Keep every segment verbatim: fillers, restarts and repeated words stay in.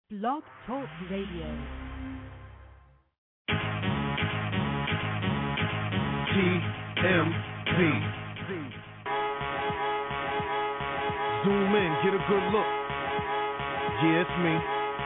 Blog Talk Radio. T M V. Zoom in, get a good look. Yeah, it's me.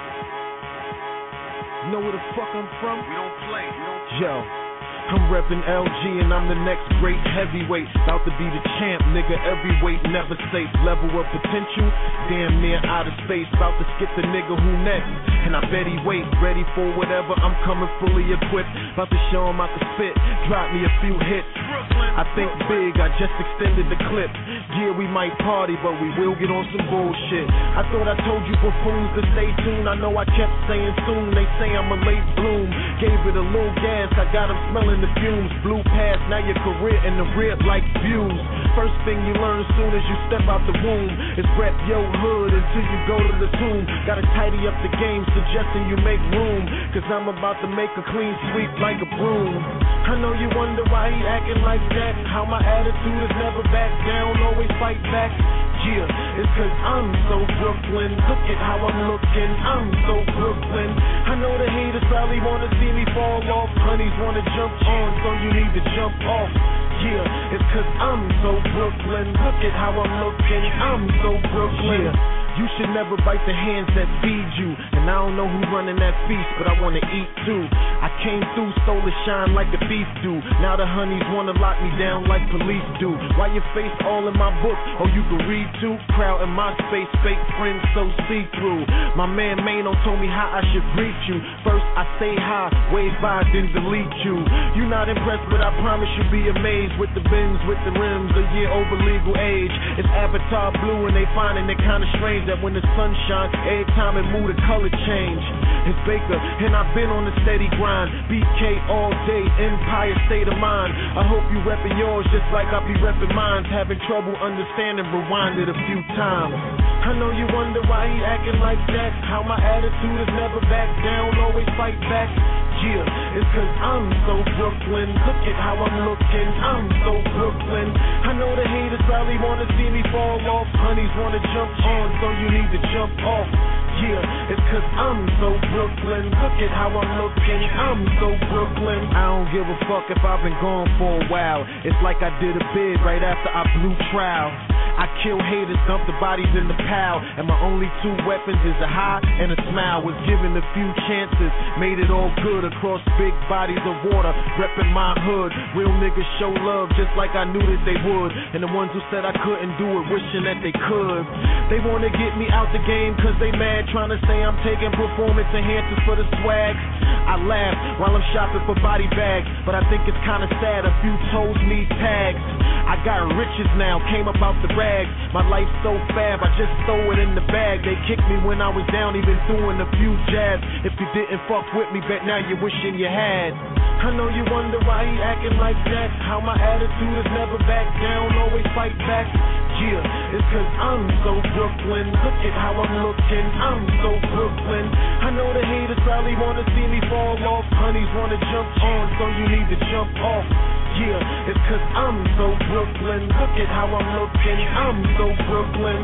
Know where the fuck I'm from? We don't play. We don't play. Yo. I'm reppin' L G and I'm the next great heavyweight. About to be the champ, nigga, every weight never safe. Level of potential, damn near out of space. About to skip the nigga who next. And I bet he wait, ready for whatever. I'm coming fully equipped. About to show him out the spit, drop me a few hits. I think big, I just extended the clip. Yeah, we might party, but we will get on some bullshit. I thought I told you buffoons to stay tuned. I know I kept saying soon. They say I'm a late bloom. Gave it a little gas, I got them smelling the fumes. Blew past, now your career in the rib like views. First thing you learn soon as you step out the womb is rep your hood until you go to the tomb. Gotta tidy up the game, suggesting you make room. Cause I'm about to make a clean sweep like a broom. I know you wonder why he acting like that. How my attitude is never back down, always fight back. Yeah, it's cause I'm so Brooklyn. Look at how I'm looking, I'm so Brooklyn. I know the haters probably wanna see me fall off. Honeys wanna jump on, so you need to jump off. Yeah, it's cause I'm so Brooklyn. Look at how I'm looking, I'm so Brooklyn. Yeah. You should never bite the hands that feed you. And I don't know who running that feast, but I wanna eat too. I came through, stole the shine like the thief do. Now the honeys wanna lock me down like police do. Why your face all in my book? Oh, you can read too? Crowd in my space, fake friends so see-through. My man Mano told me how I should greet you. First I say hi, wave by, then delete you. You not impressed, but I promise you'll be amazed. With the bins, with the rims, a year over legal age. It's Avatar blue and they finding it kinda strange that when the sun shines, every time it move the color change. It's Baker, and I've been on the steady grind. B K all day, Empire state of mind. I hope you reppin' yours just like I be reppin' mine. Having trouble understanding, rewind it a few times. I know you wonder why he acting like that. How my attitude is never back down, always fight back. Yeah, it's cause I'm so Brooklyn. Look at how I'm looking, I'm so Brooklyn. I know the haters probably wanna see me fall off. Honeys wanna jump on, so you need to jump off. Yeah, it's cause I'm so Brooklyn. Look at how I'm looking, I'm so Brooklyn. I don't give a fuck if I've been gone for a while. It's like I did a bid right after I blew trial. I kill haters, dump the bodies in the pile. And my only two weapons is a high and a smile. Was given a few chances, made it all good across big bodies of water. Reppin' my hood, real niggas show love just like I knew that they would. And the ones who said I couldn't do it, wishing that they could. They wanna get me out the game cause they mad, trying to say I'm taking performance enhancers for the swag. I laugh while I'm shopping for body bags, but I think it's kinda sad a few toes need tags. I got riches now, came up out the rags. My life's so fab, I just throw it in the bag. They kicked me when I was down, even doing a few jabs. If you didn't fuck with me, bet now you're wishing you had. I know you wonder why he acting like that. How my attitude is never back down, always fight back. Yeah, it's cause I'm so Brooklyn. Look at how I'm looking, I'm so Brooklyn. I know the haters probably wanna see me fall off. Honeys wanna jump on, so you need to jump off. Yeah, it's cause I'm so Brooklyn. Look at how I'm looking, I'm so Brooklyn.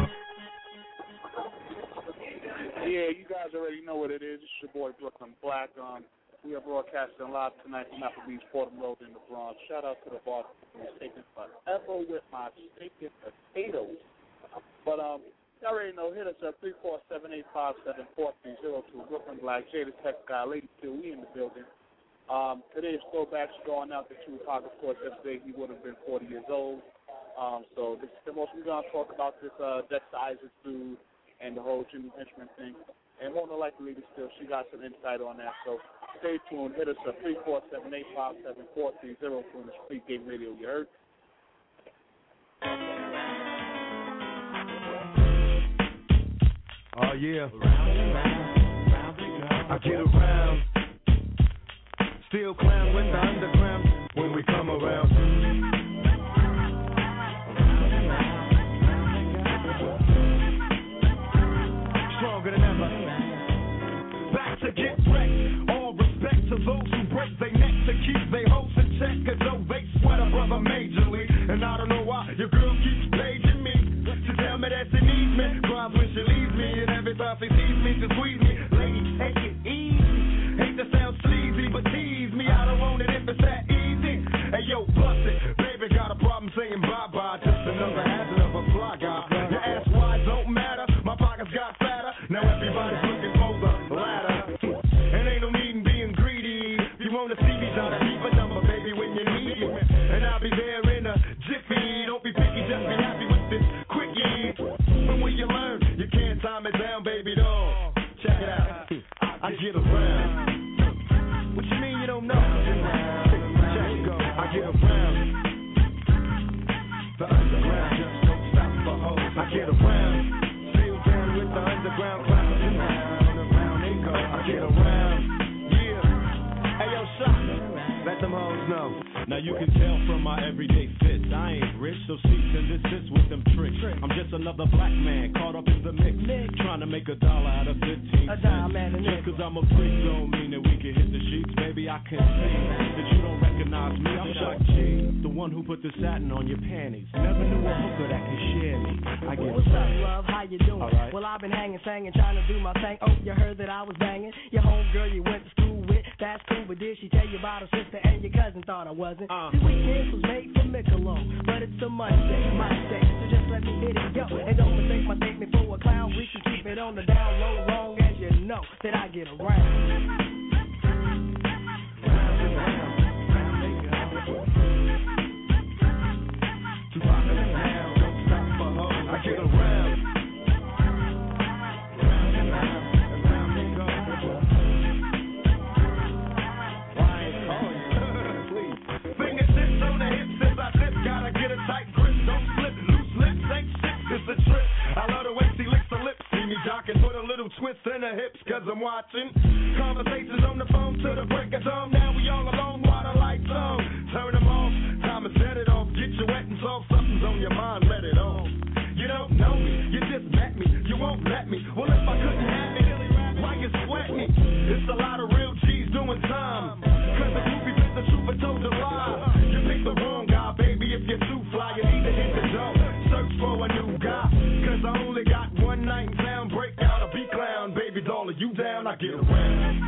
Yeah, you guys already know what it is. It's your boy Brooklyn Black. Um, we are broadcasting live tonight from Applebee's Fordham Road in the Bronx. Shout out to the boss who's taking forever with my steak and potatoes. But um, you already know, hit us up three four seven, eight five seven, four three zero two. Brooklyn Black, Jada Tech Guy, Lady Q, we in the building. Um, today's throwback's going out to Tupac. Of course, yesterday he would have been forty years old. Um, so this is the most we're going to talk about this uh, Dexter Isaac dude and the whole Jimmy Henchman thing. And more than likely, still, she got some insight on that. So stay tuned. Hit us up three four seven, eight five seven, four three zero two in the Street Game Radio. You heard? Oh, yeah. I get around. Still clown with the underground when we come around. Stronger than ever. Back to get wrecked. All respect to those who break their neck to keep their hopes in check. Cause though they sweat a brother majorly. And I don't know why your girl keeps paging me to tell me that she needs me. Cries when she leaves me, and every time she sees me, she squeeze me. Lady I get around. What you mean you don't know? Check it go. I get around. The underground just don't stop for hoes. I get around. Still down with the underground clouds and round and round they go. I get around. Yeah. Hey yo, shot. Let them hoes know. Now you can tell from my everyday fits, I ain't rich, so cease and desist with them tricks. I'm just another black man caught up in the mix, trying to make a dollar out of fifteen cents. Just cause I'm a freak don't mean that we can hit the sheets. Baby, I can see that you don't recognize me. I'm Shock G, the one who put the satin on your panties. Never knew a hooker that could share me. I get What's up, love? How you doing? Right. Well, I've been hanging, singing, trying to do my thing. Oh, you heard that I was banging your homegirl you went to school with. That's cool, but did she tell you about her sister and your cousin? Thought I wasn't. Uh. See, weekends was made for Michelob, but it's a Monday, my day, so just let me hit it, yo. And don't mistake my statement for a clown. We can keep it on the down low, long as you know that I get around. I get around. Fingertips on the hips as I dip, gotta get a tight grip. Don't slip, loose lips ain't shit, it's a trip. I love the way she licks her lips, see me jocking, put a little twist in her hips, cause I'm watching. Conversations on the phone to the break of dawn. Now we all alone while the lights on. Turn them off, time to set it off. Get you wet and soft, something's on your mind, let it off. You don't know me, you just met me, you won't let me. Well, if I couldn't have it, why you sweat me? It's a lot of real G's doing time. Cause the groupie bit the truth and told a lie. You picked the wrong guy, baby, if you're too fly, you need to hit the door. Search for a new guy, cause I only got one night in town. Break out a B-clown, baby doll, are you down? I get around.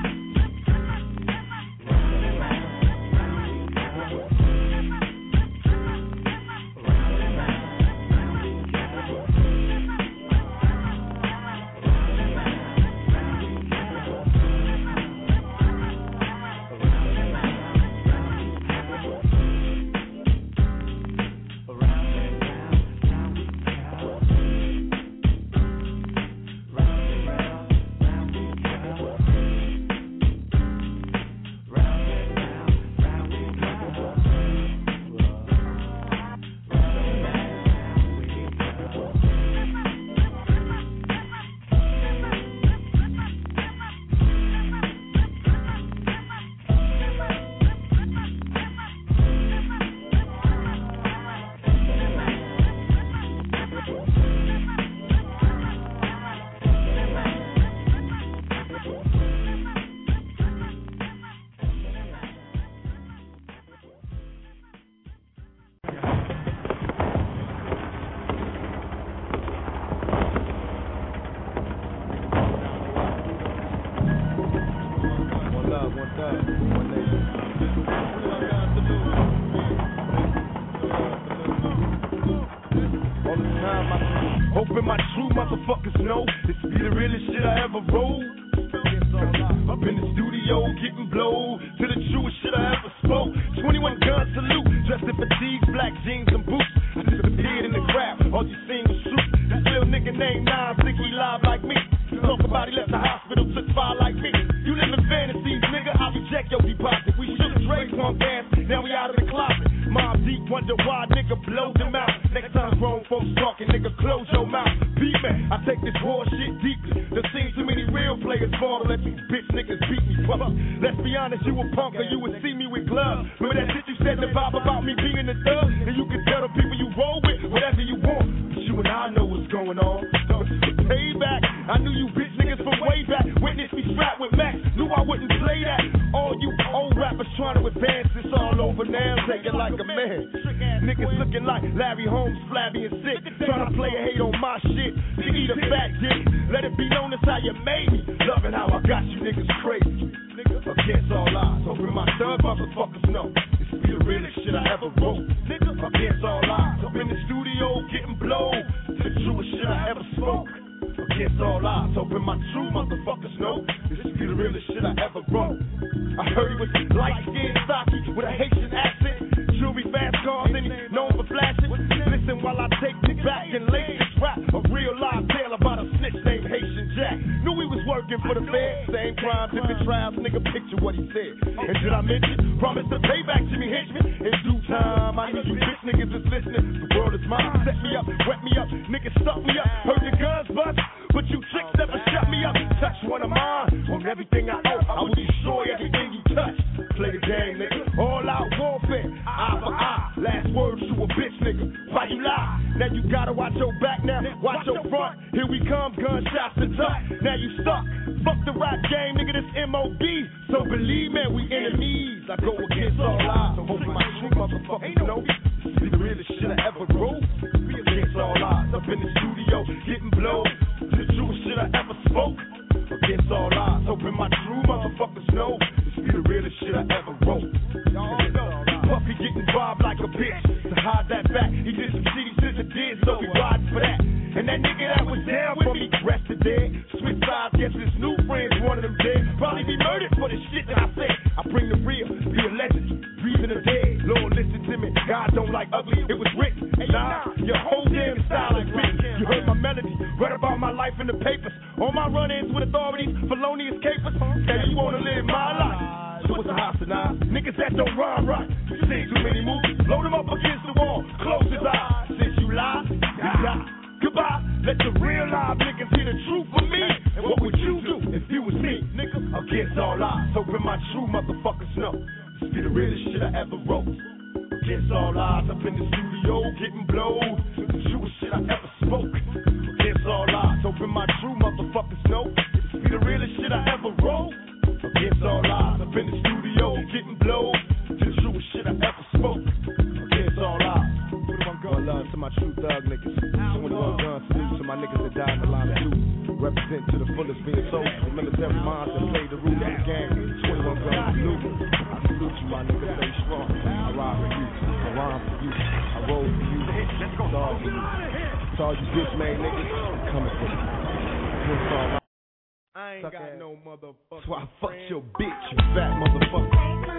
working for the Fed. Same crime, different trials, nigga, picture what he said. And did I mention, promise to pay back Jimmy Henchman? In due time, I need you bitch niggas is listening. The world is mine, set me up, wet me up, niggas stuff me up. Heard the guns bust, but you tricks never shut me up. Touch one of mine, on everything I owe, I will destroy everything you touch. Play the game, nigga, all out warfare, eye for eye. Last words to a bitch, nigga, why you lie? Now you gotta watch your back now, watch your front. Here we come, gunshots and tuck. Now you stuck, fuck the rap game, nigga, this M O B. So believe me, we enemies. I go against all odds, so hope my true motherfuckers know this be the realest shit I ever wrote. Be against all odds, up in the studio, getting blown. The truest shit I ever spoke. Against all odds, hoping my true motherfuckers know this be the realest shit I ever wrote. Y'all know, Puffy getting robbed like a bitch. To hide that fact, he did some shitty shit that did, so we riding for that. And that nigga that was down for me, rested dead. Switch sides, guess his new friends wanted him dead. Probably be murdered for the shit that I said. I bring the real, be a legend, breathing the dead. Lord, listen to me, God don't like ugly, it was written. Nah, your whole damn style is written. You heard my melody, read about my life in the papers. All my run-ins with authorities, felonious capers. Say you wanna live my life. So what's the hostile? Niggas that don't rhyme right. You see too many movies, load them up against the wall, close his eyes. Since you lie, you die. Goodbye, let the real live niggas hear the truth from me. And what would you do if you was me, nigga? Against all odds, hoping my true motherfuckers know this be the realest shit I ever wrote. Against all odds, up in the studio, getting blowed. The truest shit I ever spoke. Against all odds, hoping my true motherfuckers know this be the realest shit I ever wrote. Against all odds, up in the studio, getting blowed. The truest shit I ever spoke. Against all odds. One love to my true thug niggas. twenty-one guns, salute to my niggas that died in the line of duty. Represent to the fullest being soldiers, military minds that play the rules of the game. twenty-one guns, salute. I salute you, my niggas, stay strong. I ride for you, I rhyme for you, I roll for you, it's all for you. It's all you bitch made niggas, I'm coming for you. It's all right. I ain't got no motherfucker. So I fuck your bitch, you fat motherfucker.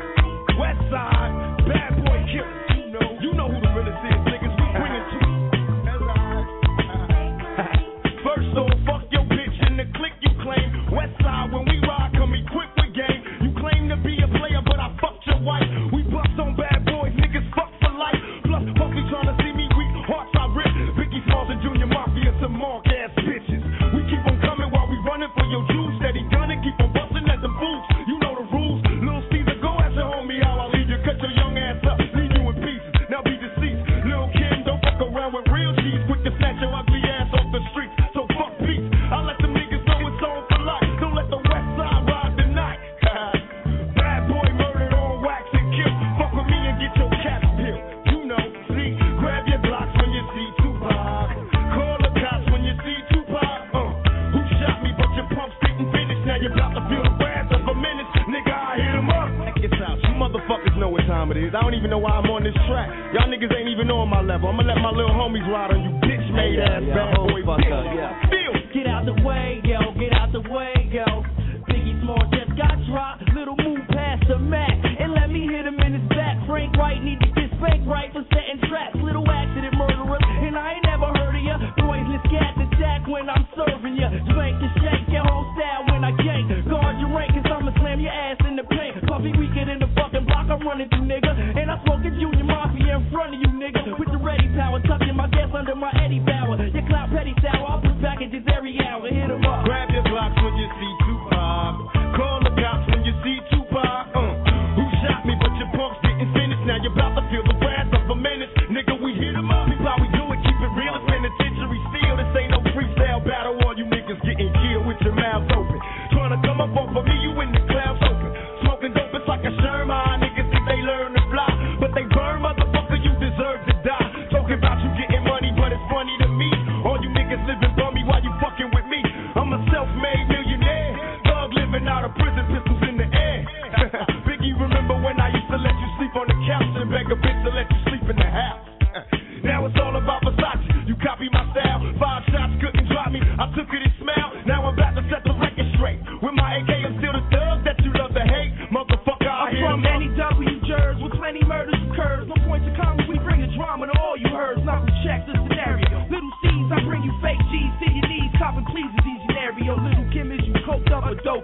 West side, bad boy killer. You know, you know who the realest is, niggas. We bring it to you. First off, fuck your bitch in the clique you claim. West side, when we ride, come equipped with game. You claim to be a player, but I fucked your wife. We bust on bad boys, niggas fuck for life. Plus, Puffy trying to see me weak, hearts I rip. Biggie Smalls and Junior Mafia, some mark ass bitches. We keep on coming while we running for your juice. Steady gunning, keep on busting at the boots. You know the rules. Lil Caesar, go ask your homie how I leave you. Cut your young ass up, leave you in pieces. Now be deceased. Lil Kim, don't fuck around with real cheese. Quick to snatch your ugly ass off the streets. So fuck peace. I let them niggas know it's on for life. Don't let the West Side ride the night. Bad boy murdered on wax and kill. Fuck with me and get your cap peeled. You know, see, grab your blocks when you see Tupac. Call the cops when you see Tupac. Uh, who shot me but your pumps didn't finish. Now you're about to feel the wrath of a menace. Nigga, I hit him up. Check this out. You motherfuckers know what time it is. I don't even know why I'm on this track. Y'all niggas ain't even on my level. I'ma let my little homies ride on you bitch made ass yeah, bad boy bitch. Yeah. Feel. Get out the way, yo. Get out the way, yo. Biggie Small just got dropped. Little move past the Mac and let me hit him in his back. Frank White need to get spanked right for setting traps. Little accident murderer, and I ain't never heard of ya. Boys, let's get the jack when I'm serving ya. Spank and shake your whole style when I gank. Guard your rank, cause I'ma slam your ass in the paint. Puffy weaker than the fucking block I'm running through, nigga. And I smoke a Junior Mafia in front of you, nigga. With the ready power, tucking my gas under my Eddie Bauer. Your clout petty sour, I'll put packages every hour. Hit 'em up. Grab your blocks when you see Tupac. Call the cops when you see Tupac. Uh, who shot me but your pumps didn't finish. Now you're about to feel the wrath of a menace. Nigga, we hit 'em up. People, how we do it, keep it real. It's penitentiary steel. This ain't no freestyle battle. All you niggas getting killed with your mouth open. Trying to come up off of me, you in the clouds open. Smoking dope, it's like a Sherman. Niggas think they learn to fly, but they burn, motherfucker, you deserve to die. Talking about you getting money, but it's funny to me. All you niggas living bummy while you fucking with me. I'm a self-made millionaire. Thug living out of prison, pistols in the air. Biggie, remember when I used to let you sleep on the couch and beg a bitch to let you sleep in the house? Now it's all about Versace. You copy my style. Five shots couldn't drop me. I took it and smiled. Now I'm about to set the record straight. With my A K, I'm still the thug that you love to hate. Motherfucker, I hear I'm from N E W Jersey with plenty murders occurs. No points of commas, we bring the drama to all you heard. Now we check the scenario. Little C's, I bring you fake G's to your knees. Copping please is easy scenario. Little Kim is you coked up or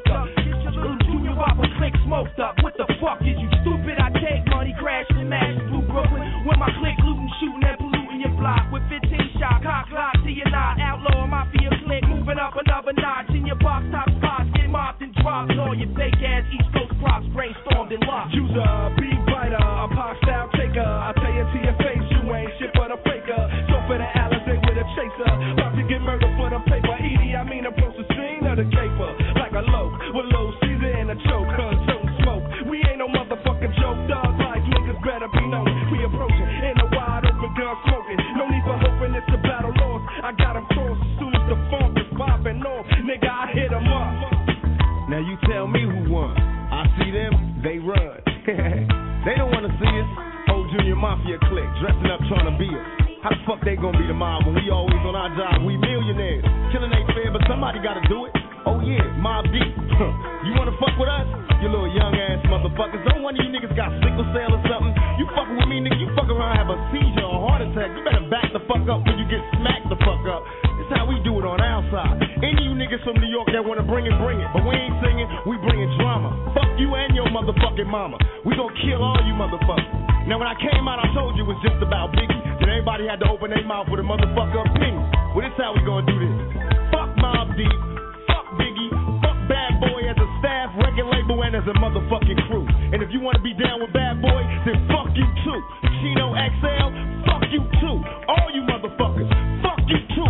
smoked up. Little Junior Whopper click smoked up. What the fuck is you stupid? I take money, crash and mash through Brooklyn. When my click looting, shooting and polluting your block. With fifteen shot, cock lock to your knot. Outlaw mafia click, moving up another notch. In your box top spots, get mopped and dropped. All your fake ass East Coast props brainstormed and locked. Use a beat biter, a pop style taker. I tell you to your face, you ain't shit but a faker. So for the Alizé with a chaser, about to get murdered for the paper. Edie, I mean approach the scene of the caper. Like a loaf with low Caesar and a choke, cause don't smoke. We ain't no motherfucking joke, dog. Like niggas better be known. We approaching in a wide open gun smoking. No need for hoping it's a battle lost. I got him crossed as soon as the funk is popping off. Nigga, I hit him up. Now you tell me who won. I see them, they run. They don't wanna see us. Whole Junior Mafia clique, dressing up trying to be us. How the fuck they gonna be the mob when we always on our job? We millionaires. Killing ain't fair, but somebody gotta do it. Oh yeah, Mob Deep. You wanna fuck with us? You little young ass motherfuckers. Don't one of you niggas got sickle cell or something. You fucking with me, nigga. You fuck around, have a seizure or heart attack. You better back the fuck up when you get smacked the fuck up. This how we do it on our side. Any of you niggas from New York that wanna bring it, bring it. But we ain't singing, we bringing drama. Fuck you and your motherfucking mama. We gonna kill all you motherfuckers. Now when I came out, I told you it was just about Biggie. Then everybody had to open their mouth with a motherfucker opinion. Well, this how we gonna do this. Fuck Mob Deep. Fuck Biggie. Fuck Bad Boy as a staff, record label, and as a motherfucking crew. And if you wanna be down with Bad Boy, then fuck you too. Chino X L, fuck you too. All you motherfuckers, fuck you too.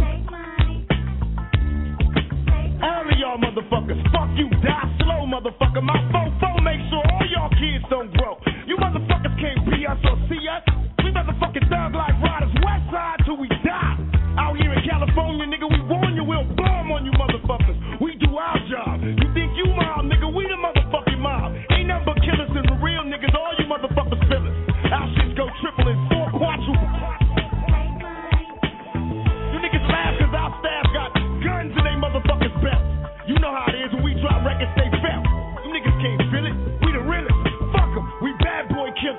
All of y'all motherfuckers, fuck you, die slow, motherfucker. My fofo make sure all y'all kids don't grow. You motherfuckers can't be us or see us. We motherfucking thug like riders, west side till we die. Out here in California, nigga, we warn you, we'll bomb on you motherfuckers. We do our job. You think you mob, nigga, we the motherfucking mob. Ain't nothing but killers and the real niggas, all you motherfuckers fillers. Our shit go triple and four quadruple. You niggas laugh cause our staff got guns in they motherfuckers' belts. You know how it is when we drop records, they felt. You niggas can't feel it. We the realest. Fuck them. We Bad Boy killers.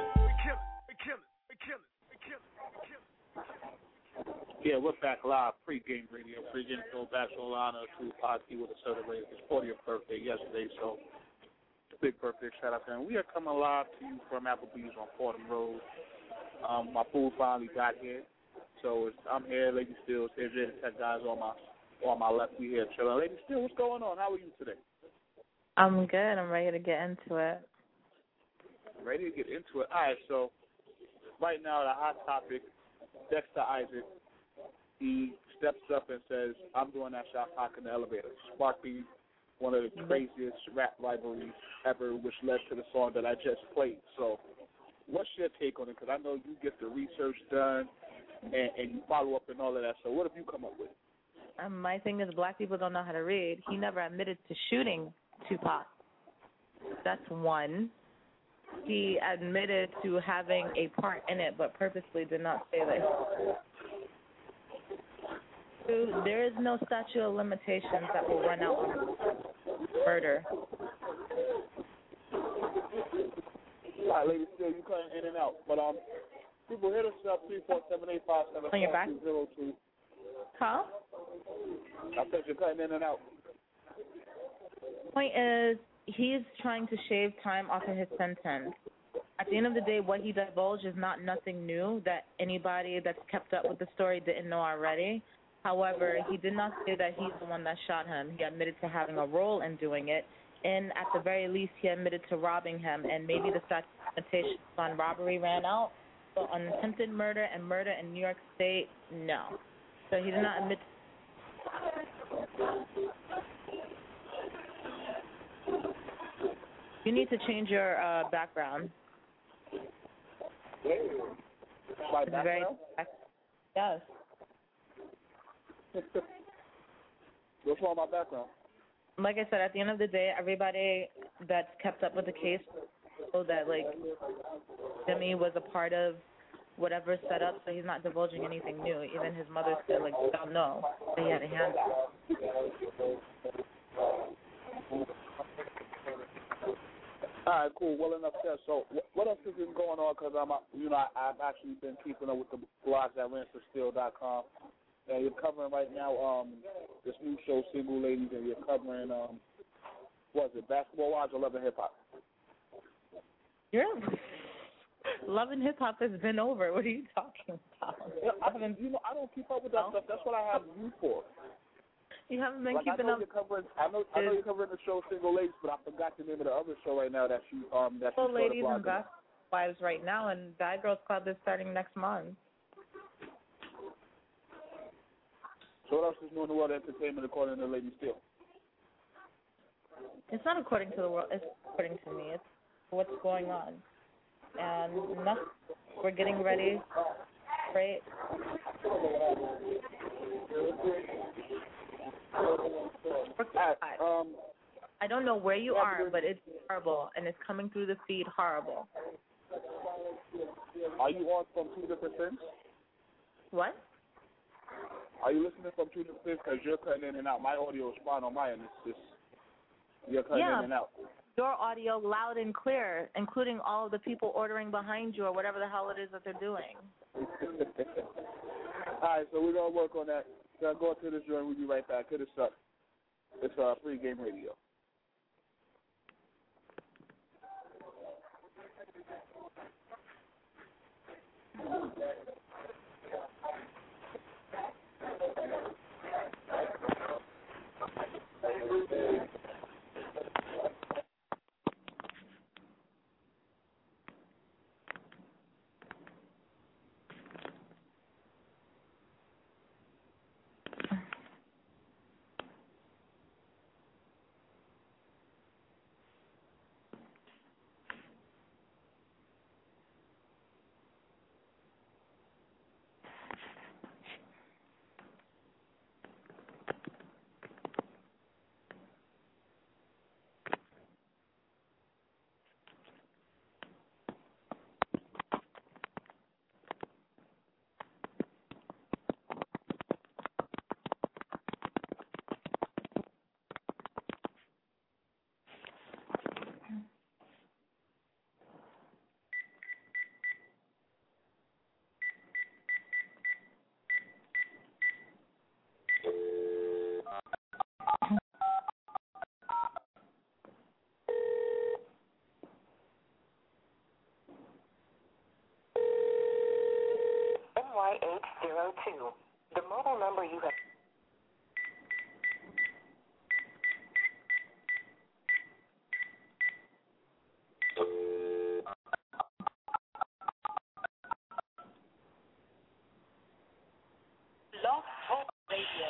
Yeah, we're back live, pre-game radio, pre-game show, bachelor honor to Posse with a celebrated his fortieth birthday yesterday, so big birthday shout out to him. We are coming live to you from Applebee's on Fordham Road. Um, my food finally got here, so it's, I'm here, Lady Stills, here's the tech guys on my on my left. We here chilling. Lady Stills, what's going on? How are you today? I'm good. I'm ready to get into it. Ready to get into it. All right, so right now the hot topic, Dexter Isaac. He steps up and says, I'm doing that shot talk in the elevator. Sparking one of the craziest rap rivalries ever, which led to the song that I just played. So what's your take on it? Because I know you get the research done and, and you follow up and all of that. So what have you come up with? Um, my thing is black people don't know how to read. He never admitted to shooting Tupac. That's one. He admitted to having a part in it, but purposely did not say that. Two, there is no statute of limitations that will run out on murder. All right, ladies, still you cutting in and out, but um, people hit us up three four seven eight five seven four two zero two. Huh? I said you're cutting in and out. Point is, he's trying to shave time off of his sentence. At the end of the day, what he divulged is not nothing new that anybody that's kept up with the story didn't know already. However, he did not say that he's the one that shot him. He admitted to having a role in doing it, and at the very least, he admitted to robbing him, and maybe the statute of limitations on robbery ran out. So on attempted murder and murder in New York State, no. So he did not admit. You need to change your uh, background. My It's very, background? yes. What's wrong with my background? Like I said, at the end of the day, everybody that's kept up with the case knows that, like, Jimmy was a part of whatever set up, so he's not divulging anything new. Even his mother said, like, don't know that he had a hand in it. All right, cool. Well enough said. So, what else has been going on? Because I'm, you know, I, I've actually been keeping up with the blogs at ransom steel dot com. And you're covering right now um, this new show, Single Ladies, and you're covering um, Was it Basketball Wives or Love and Hip Hop? You're Love and Hip Hop has been over. What are you talking about? Yeah, I, you know, I don't keep up with that no. stuff. That's what I have you for. You haven't been like, keeping I know up. You're covering, I know, I know you're covering the show Single Ladies, but I forgot the name of the other show right now that she um that Single she Ladies and Basketball Wives right now, and Bad Girls Club is starting next month. So what else is new in the world of entertainment according to Lady Steele? It's not according to the world. It's according to me. It's what's going on, and nothing. We're getting ready. Great. Um, I don't know where you are, but it's horrible, and it's coming through the feed horrible. Are you on from two different things? What? Are you listening from two different things? Because you're cutting in and out. My audio is fine on my end. It's just, you're cutting yeah, in and out. Your audio loud and clear, including all of the people ordering behind you or whatever the hell it is that they're doing. All right, so we're going to work on that. We're going to go to this joint. We'll be right back. Hit us up. It's uh, Free Game Radio. eight zero two. The mobile number you have. Love Talk Radio.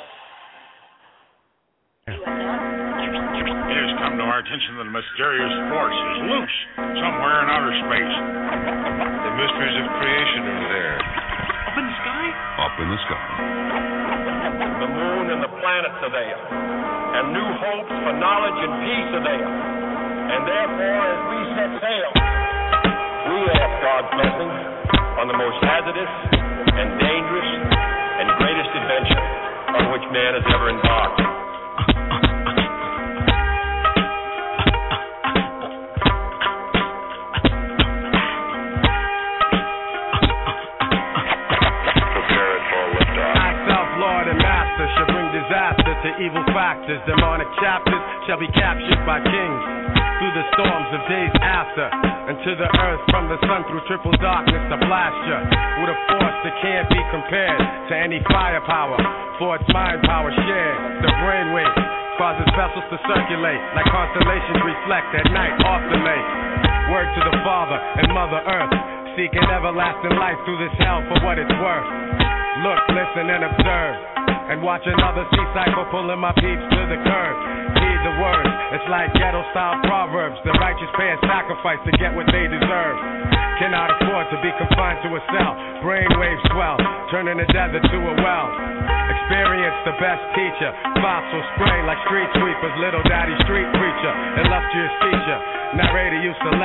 It has come to our attention that a mysterious force is loose somewhere in outer space. The mysteries of creation are there. Up in the sky? Up in the sky. The moon and the planets are there. And new hopes for knowledge and peace are there. And therefore, as we set sail, we ask God's blessing on the most hazardous and dangerous and greatest adventure on which man has ever embarked. Evil factors, demonic chapters shall be captured by kings through the storms of days after, and to the earth from the sun through triple darkness to blast you with a force that can't be compared to any firepower, for its mind power shared. The brainwave causes vessels to circulate like constellations reflect at night off the lake. Word to the Father and Mother Earth, seeking everlasting life through this hell for what it's worth. Look, listen, and observe, and watch another sea cycle pulling my peeps to the curb. Heed the words, it's like ghetto-style proverbs. The righteous pay a sacrifice to get what they deserve. Cannot afford to be confined to a cell. Brainwaves swell, turning the desert to a well. Experience the best teacher. Fossil spray like street sweepers. Little daddy street preacher. Illustrious teacher. Narrator you select. A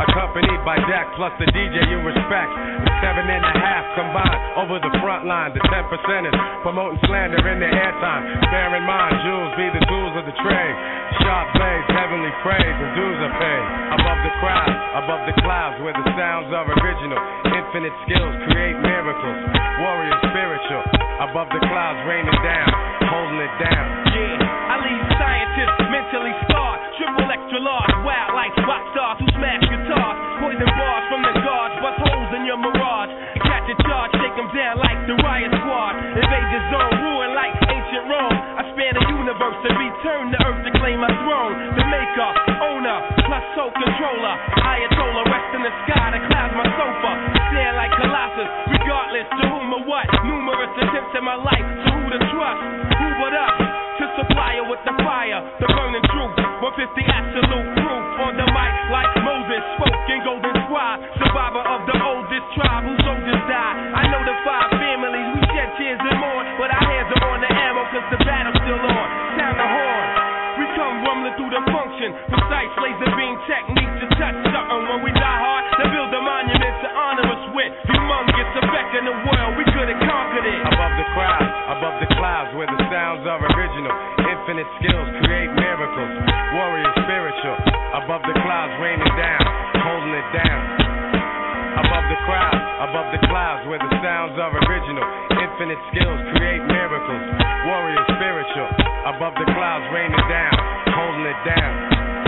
accompanied by Dak plus the D J you respect. The seven and a half combined over the front line. The ten percenters promoting slander in their airtime. Bear in mind, jewels be the tools of the trade. Sharp blades, heavenly praise, and dues are paid. Above the crowd, above the clouds, where the sounds are original. Infinite skills create miracles. Warrior spiritual. Above the clouds, raining down, holding it down. Yeah, I leave scientists mentally scarred. Triple extra large, wild like rock stars who smash guitars. Poison bars from the guards, bust holes in your mirage. Catch a charge, take them down like the riot squad. Invade the zone, ruin like ancient Rome. I span the universe to return to earth to claim my throne. The maker, owner, plus soul controller. Ayatollah, rest in the sky, the clouds my sofa. Stand like Colossus, regardless to whom or what. Numerous attempts in my life, so who to trust? Who but us? To supply her with the fire, the burning truth. one fifty absolute proof on the mic like Moses spoke in Golden Squad. Survivor of the oldest tribe whose soldiers died. I know the five families, we shed tears and mourn, but our hands are on the ammo cause the battle's still on. Sound the horn. We come rumbling through the function. Precise laser beam technique to touch something. When we die hard, to build a monument to honor us with. Humongous effect in the world, we could have conquered it. Above the crowd, above the clouds, where the sounds are original. Infinite skills create miracles. Warrior spiritual. Above the clouds, raining down, holding it down. Above the crowd, above the clouds, where the sounds are original. Infinite skills create miracles. Warrior spiritual. Above the clouds, raining down, holding it down.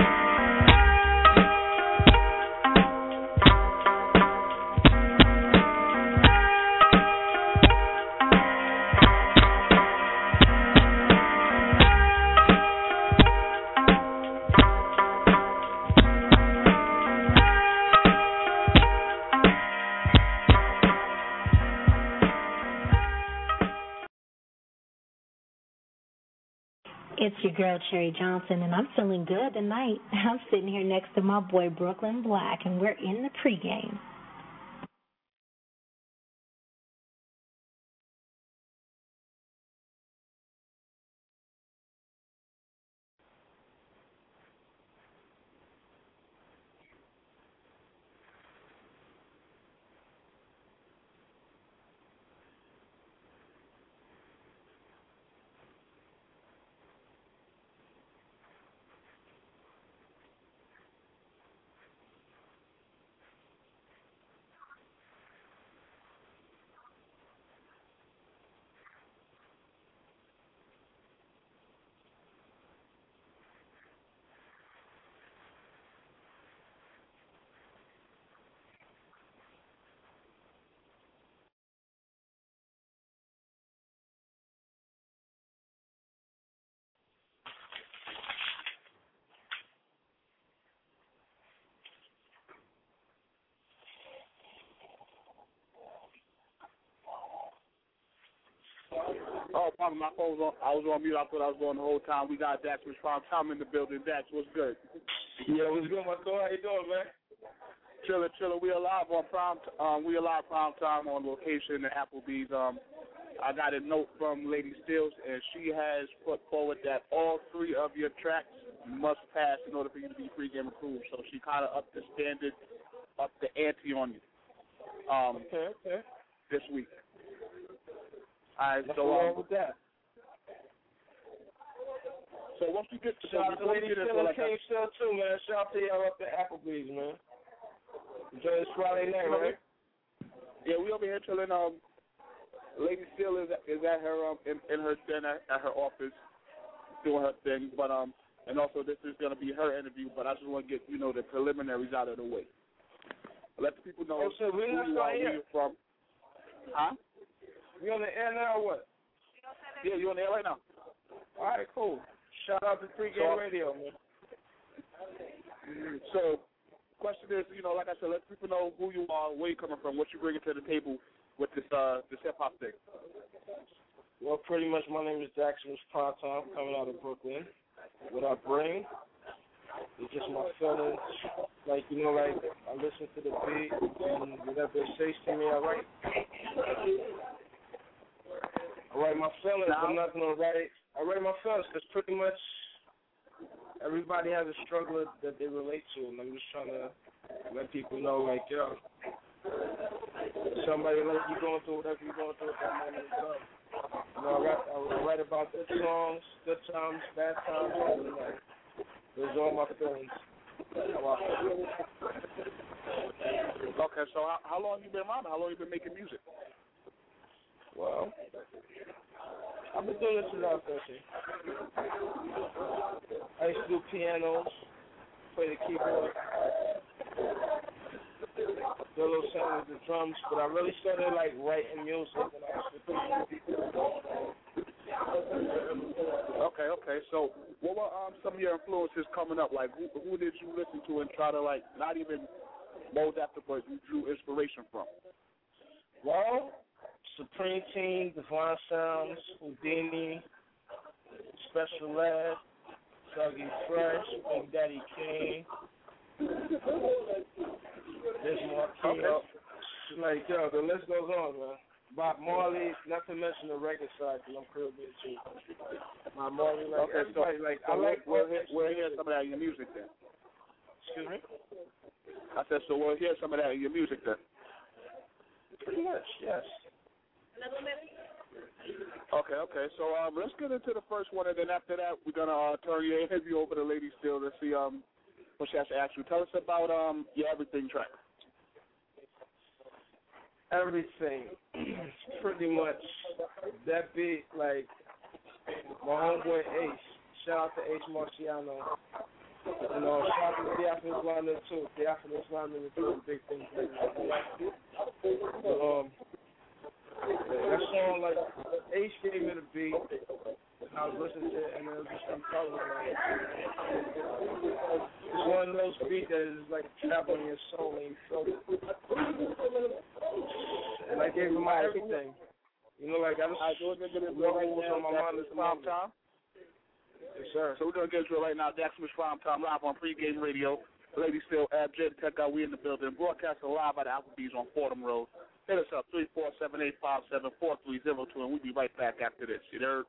It's your girl, Cherry Johnson, and I'm feeling good tonight. I'm sitting here next to my boy, Brooklyn Black, and we're in the pregame. Oh, pardon my phone was on. I was on mute. I thought I was going the whole time. We got Dax with Prime Time in the building. Dax, what's good? Yeah, what's good, my boy? How you doing, man? Chiller, chiller. We are live on Prime. Um, we are live Prime Time on location at Applebee's. Um, I got a note from Lady Stills, and she has put forward that all three of your tracks must pass in order for you to be pregame approved. So she kind of upped the standard, up the ante on you. Um, okay, okay. This week. All right, What's so wrong um, with that? So once you get to shout out to Lady Still and like King Still too, man. Shout out to y'all up at Applebee's, man. Enjoy this Friday night, right? Yeah, we over here chilling. Um, Lady Still is is at her um in, in her den at, at her office doing her thing, but um and also this is gonna be her interview. But I just want to get you know the preliminaries out of the way. Let the people know oh, so who we're not you are, where here. you're from. Huh? We on the air now or what? Yeah, you on the air right now. All right, cool. Shout out to Pregame so, Radio, man. So, question is, you know, like I said, let people know who you are, where you're coming from, what you bringing to the table with this uh this hip hop thing. Well, pretty much, my name is Jackson Prime Time, coming out of Brooklyn. What I bring is just my feelings. Like, you know, like, I listen to the beat, and whatever it says to me, I write. I write my feelings. I'm not gonna write. I write my feelings because pretty much everybody has a struggle that they relate to, and I'm just trying to let people know, like, yo, somebody like you going through whatever you're going through at that moment in time. You know, I write, I write about good songs, good times, bad times, all of that. Those are all my feelings. How I feel. Okay, so how, how long you been around? How long you been making music? Well, I've been doing this since I was thirteen. I used to do pianos, play the keyboard, do a little something with the drums, but I really started like writing music when I was fifteen. Okay, okay. So, what were um, some of your influences coming up? Like, who, who did you listen to and try to like not even mold after, but you drew inspiration from? Well, Supreme Team, Divine Sounds, Houdini, Special Ed, Dougie Fresh, Big Daddy King. There's more Kino. Like, yo, the list goes on, man. Bob Marley, not to mention the reggae side, because I'm Caribbean too. Bob Marley, like, okay, everybody, so, like, so I like... We'll hear, we'll hear some of that in your music then. Excuse me? I said, so we'll hear some of that in your music then. Pretty much, yes. Okay, okay. So um, let's get into the first one, and then after that, we're gonna uh, turn your interview over to Lady Steele to see um what she has to ask you. Tell us about um your Everything track. Everything, pretty much that beat. Like my homeboy Ace. Shout out to Ace Marciano. You know, shout out to Theophilus London too. Theophilus London is doing big things right now. Um. That song, like, Ace gave me the beat, and I was listening to it, and it was just, I'm telling you, like, it's one of those beats that is, like, traveling your soul, and you feel it. And I gave him my everything. You know, like, I just, I was going to get it right now, on my mind is prime time. Yes, sir. So we're going to get into it right now. Dax Smith Prime Time, live on Pregame Radio. Lady Steele, Ab J, Tech Out, we in the building. Broadcasting live at the Applebee's on Fordham Road. Hit us up, three four seven, eight five seven, four three zero two, and we'll be right back after this. You heard?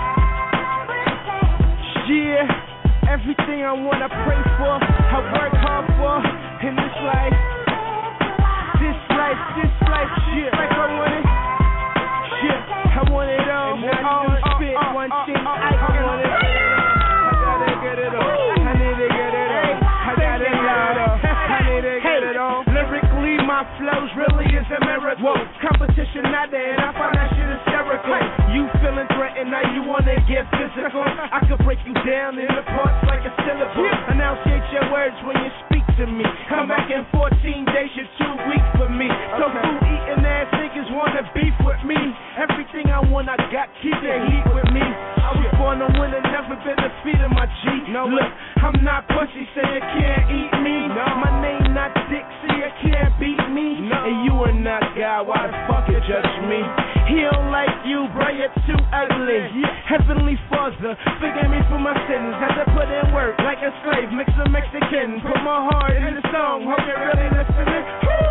Yeah, everything I want I pray for, I work hard for in this life. This life, this life, yeah, like I want it. Yeah, I want it all. And I just spit one thing, I want it. I gotta get it all. I need to get it all. I gotta get it all. I need to get it all. Lyrically, my flows really is a miracle. Whoa. Competition not there, and I find that shit hysterical. You feeling threatened, now you wanna get physical. I could break you down into parts like a syllable. Enunciate your words when you speak to me. Come back in fourteen days, you're too weak for me. So food eating ass niggas wanna beef with me. Everything I want, I got, keep the heat with me. I was born a winner, never been defeated, my G. No, look, I'm not pussy, so you can't eat me. No. My name not Dixie, you can't beat me. No. And you are not God, why the fuck you judge me? He don't like you, bro, you're too ugly. Yeah. Heavenly Father, forgive me for my sins. Had to put in work like a slave, mix a Mexican. Put my heart in the song, hope you're really listening.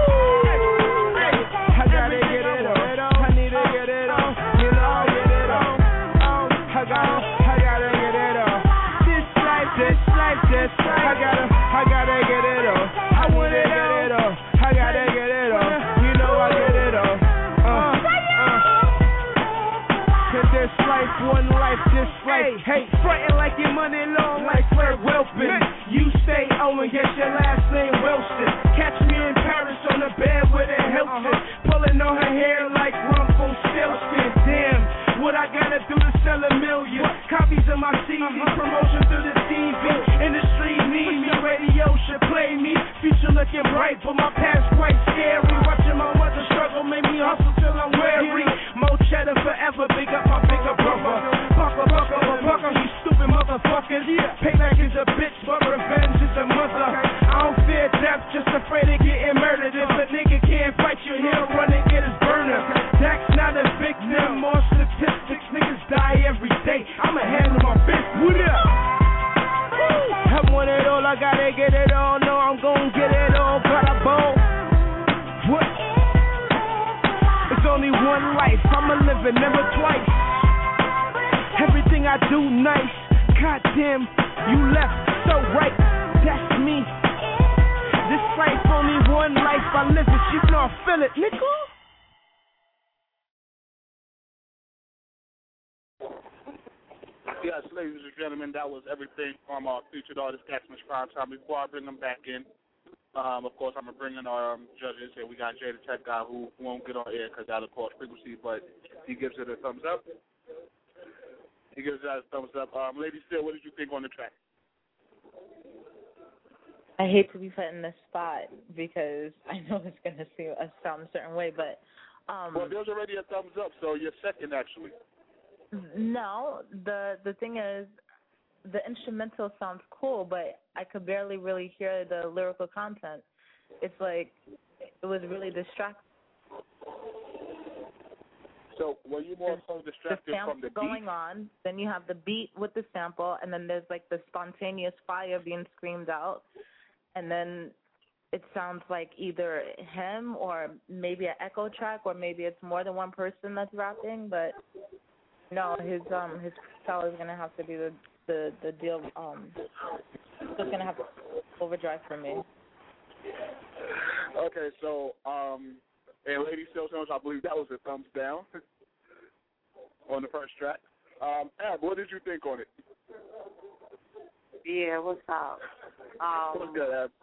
Hey, I gotta get it on. I need to get it on. You know, I'll get it on. I gotta, I gotta get it on. This life, this life, this life. I gotta, I gotta get it on. I wanna get it on. I gotta get it on. You know I get it on. Uh, uh. Cause this life, one life, this life. Hey, frontin' like your money long, like Fred Wilson. You stay on and get your last name Wilson. Catch me in Paris on the bed with a Hilton. Pulling on her hair like Rumpelstiltskin. Damn, what I gotta do to sell a million? Copies of my C D, promotion through the T V. Industry need me, radio should play me. Future looking bright, but my past quite scary. Watching my mother struggle made me hustle till I'm weary. Mo cheddar forever, big up my bigger brother. Bucker, bucker, bucker, you stupid motherfuckers. Payback is a bitch, but revenge is a mother. I don't fear death, just afraid of getting murdered. If a nigga can't fight you, he'll run and get his burner. That's not a victim, more statistics. Niggas die every day. I'ma handle my business. What up? I want it all, I gotta get it all. No, I'm gon' get it all, got a bowl. What? It's only one life, I'ma live it, never twice. Everything I do nice. Goddamn, you left. so right, that's me. This life only one life I live it, you know I feel it, nigga. Yes, ladies and gentlemen, that was everything from our featured artist, Catchman's Prime Time. Before I bring them back in, um, of course, I'm going to bring in our um, judges here. We got Jay the Tech Guy, who won't get on air because out of course frequency, but he gives it a thumbs up. He gives it a thumbs up. Um, Lady Steel, what did you think on the track? I hate to be put in this spot because I know it's going to sound a certain way, but... Um, well, there's already a thumbs up, so you're second, actually. No, the the thing is, the instrumental sounds cool, but I could barely really hear the lyrical content. It's like, it was really distracting. So were you more so distracted the from the beat? going on, then you have the beat with the sample, and then there's like the spontaneous fire being screamed out, and then it sounds like either him or maybe an echo track, or maybe it's more than one person that's rapping, but... No, his um his style is gonna have to be the the the deal. Um, it's gonna have to overdrive for me. Okay, so um, and Lady Still Jones, I believe that was a thumbs down on the first track. Um, Ab, what did you think on it? Yeah, what's up? Um, what's good, Ab?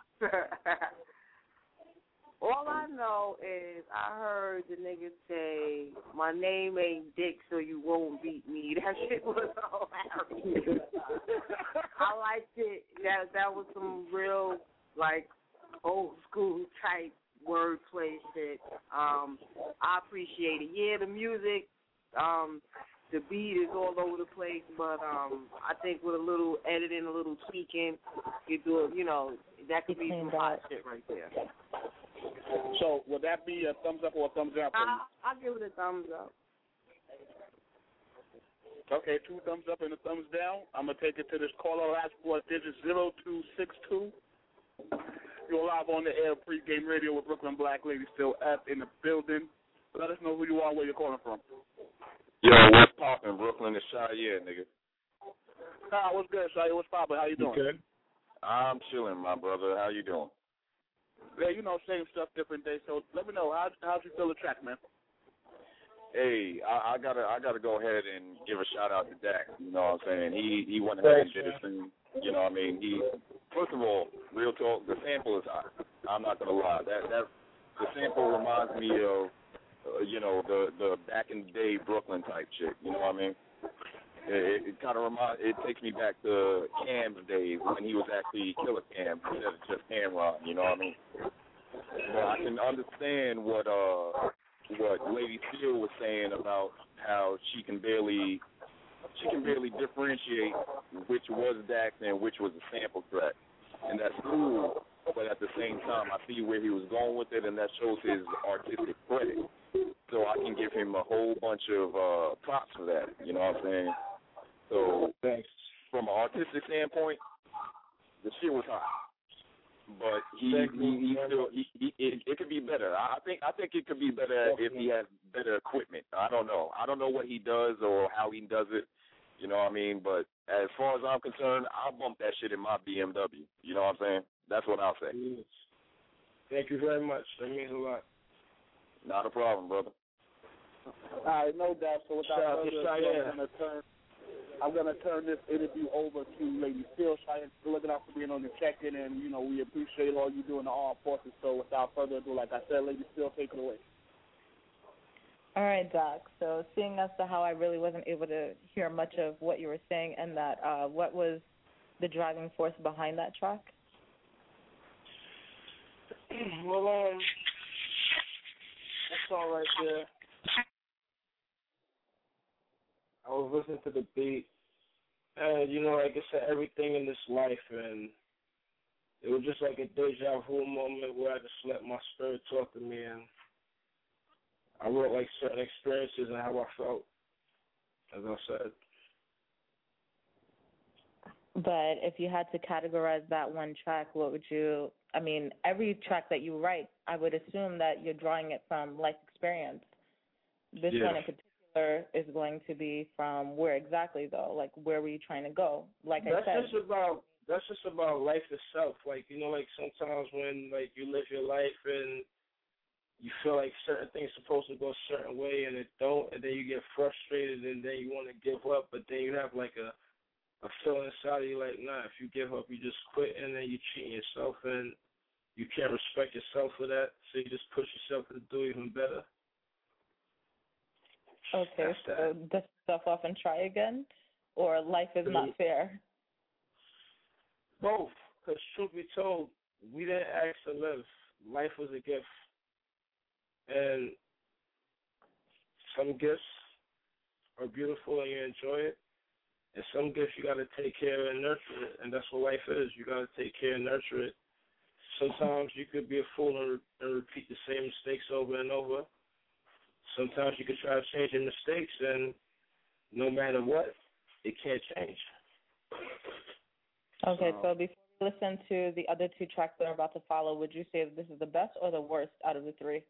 All I know is I heard the nigga say, my name ain't Dick, so you won't beat me. That shit was hilarious. I liked it. That that was some real, like, old school type wordplay shit. Um, I appreciate it. Yeah, the music, um, the beat is all over the place, but um, I think with a little editing, a little tweaking, you do it, you know, that could be some hot shit right there. So, would that be a thumbs up or a thumbs down for you? I'll give it a thumbs up. Okay, two thumbs up and a thumbs down. I'm going to take it to this caller last four digits, zero two six two. You're live on the air, pregame radio with Brooklyn Black Lady Still F in the building. Let us know who you are, where you're calling from. Yo, what's poppin', Brooklyn? It's Shy, yeah, nigga. Nah, what's good, Shy? What's poppin'? How you doing? You good? I'm chilling, my brother. How you doing? Yeah, you know, same stuff, different day. So let me know, how how'd you feel the track, man? Hey, I, I gotta I gotta go ahead and give a shout out to Dak. You know what I'm saying? He he went ahead and did his thing. You know what I mean? He first of all, real talk, the sample is hot. I'm not gonna lie. That that the sample reminds me of uh, you know, the the back in the day Brooklyn type shit. You know what I mean? It, it kind of remind. It takes me back to Cam's days when he was actually Killer Cam instead of just Cameron. You know what I mean? But I can understand what uh what Lady Steel was saying about how she can barely she can barely differentiate which was Dax and which was a sample track, and that's cool. But at the same time, I see where he was going with it, and that shows his artistic credit. So I can give him a whole bunch of uh, props for that. You know what I'm saying? So thanks. From an artistic standpoint, the shit was hot. But he, he, he still, he, he, it, it could be better. I think, I think it could be better if he has better equipment. I don't know. I don't know what he does or how he does it. You know what I mean? But as far as I'm concerned, I'll bump that shit in my B M W. You know what I'm saying? That's what I'll say. Thank you very much. That means a lot. Not a problem, brother. All right, no doubt. So without further ado, I'm going to turn. I'm going to turn this interview over to Lady Steel. Cheyenne, looking out for being on the check-in, and, you know, we appreciate all you do in the armed forces. So without further ado, like I said, Lady Steel, take it away. All right, Doc. So seeing as to how I really wasn't able to hear much of what you were saying and that, uh, what was the driving force behind that track? Well, um, that's all right there. I was listening to the beat, and, you know, like I said, everything in this life, and it was just like a deja vu moment where I just let my spirit talk to me, and I wrote, like, certain experiences and how I felt, as I said. But if you had to categorize that one track, what would you, I mean, every track that you write, I would assume that you're drawing it from life experience. This yeah. one in particular is going to be from where exactly, though? Like, where were you trying to go? Like that's I said. Just about, that's just about life itself. Like, you know, like sometimes when like you live your life and you feel like certain things are supposed to go a certain way and it don't, and then you get frustrated and then you want to give up, but then you have like a a feeling inside of you like, nah, if you give up, you just quit, and then you cheating yourself, and you can't respect yourself for that, so you just push yourself to do even better. Okay, so dust yourself off and try again, or life is not fair? Both, because truth be told, we didn't ask to live. Life was a gift, and some gifts are beautiful and you enjoy it, and some gifts you got to take care and nurture it, and that's what life is. You got to take care and nurture it. Sometimes you could be a fool and, and repeat the same mistakes over and over. Sometimes you could try to change your mistakes, and no matter what, it can't change. Okay, so, so before we listen to the other two tracks that are about to follow, would you say that this is the best or the worst out of the three?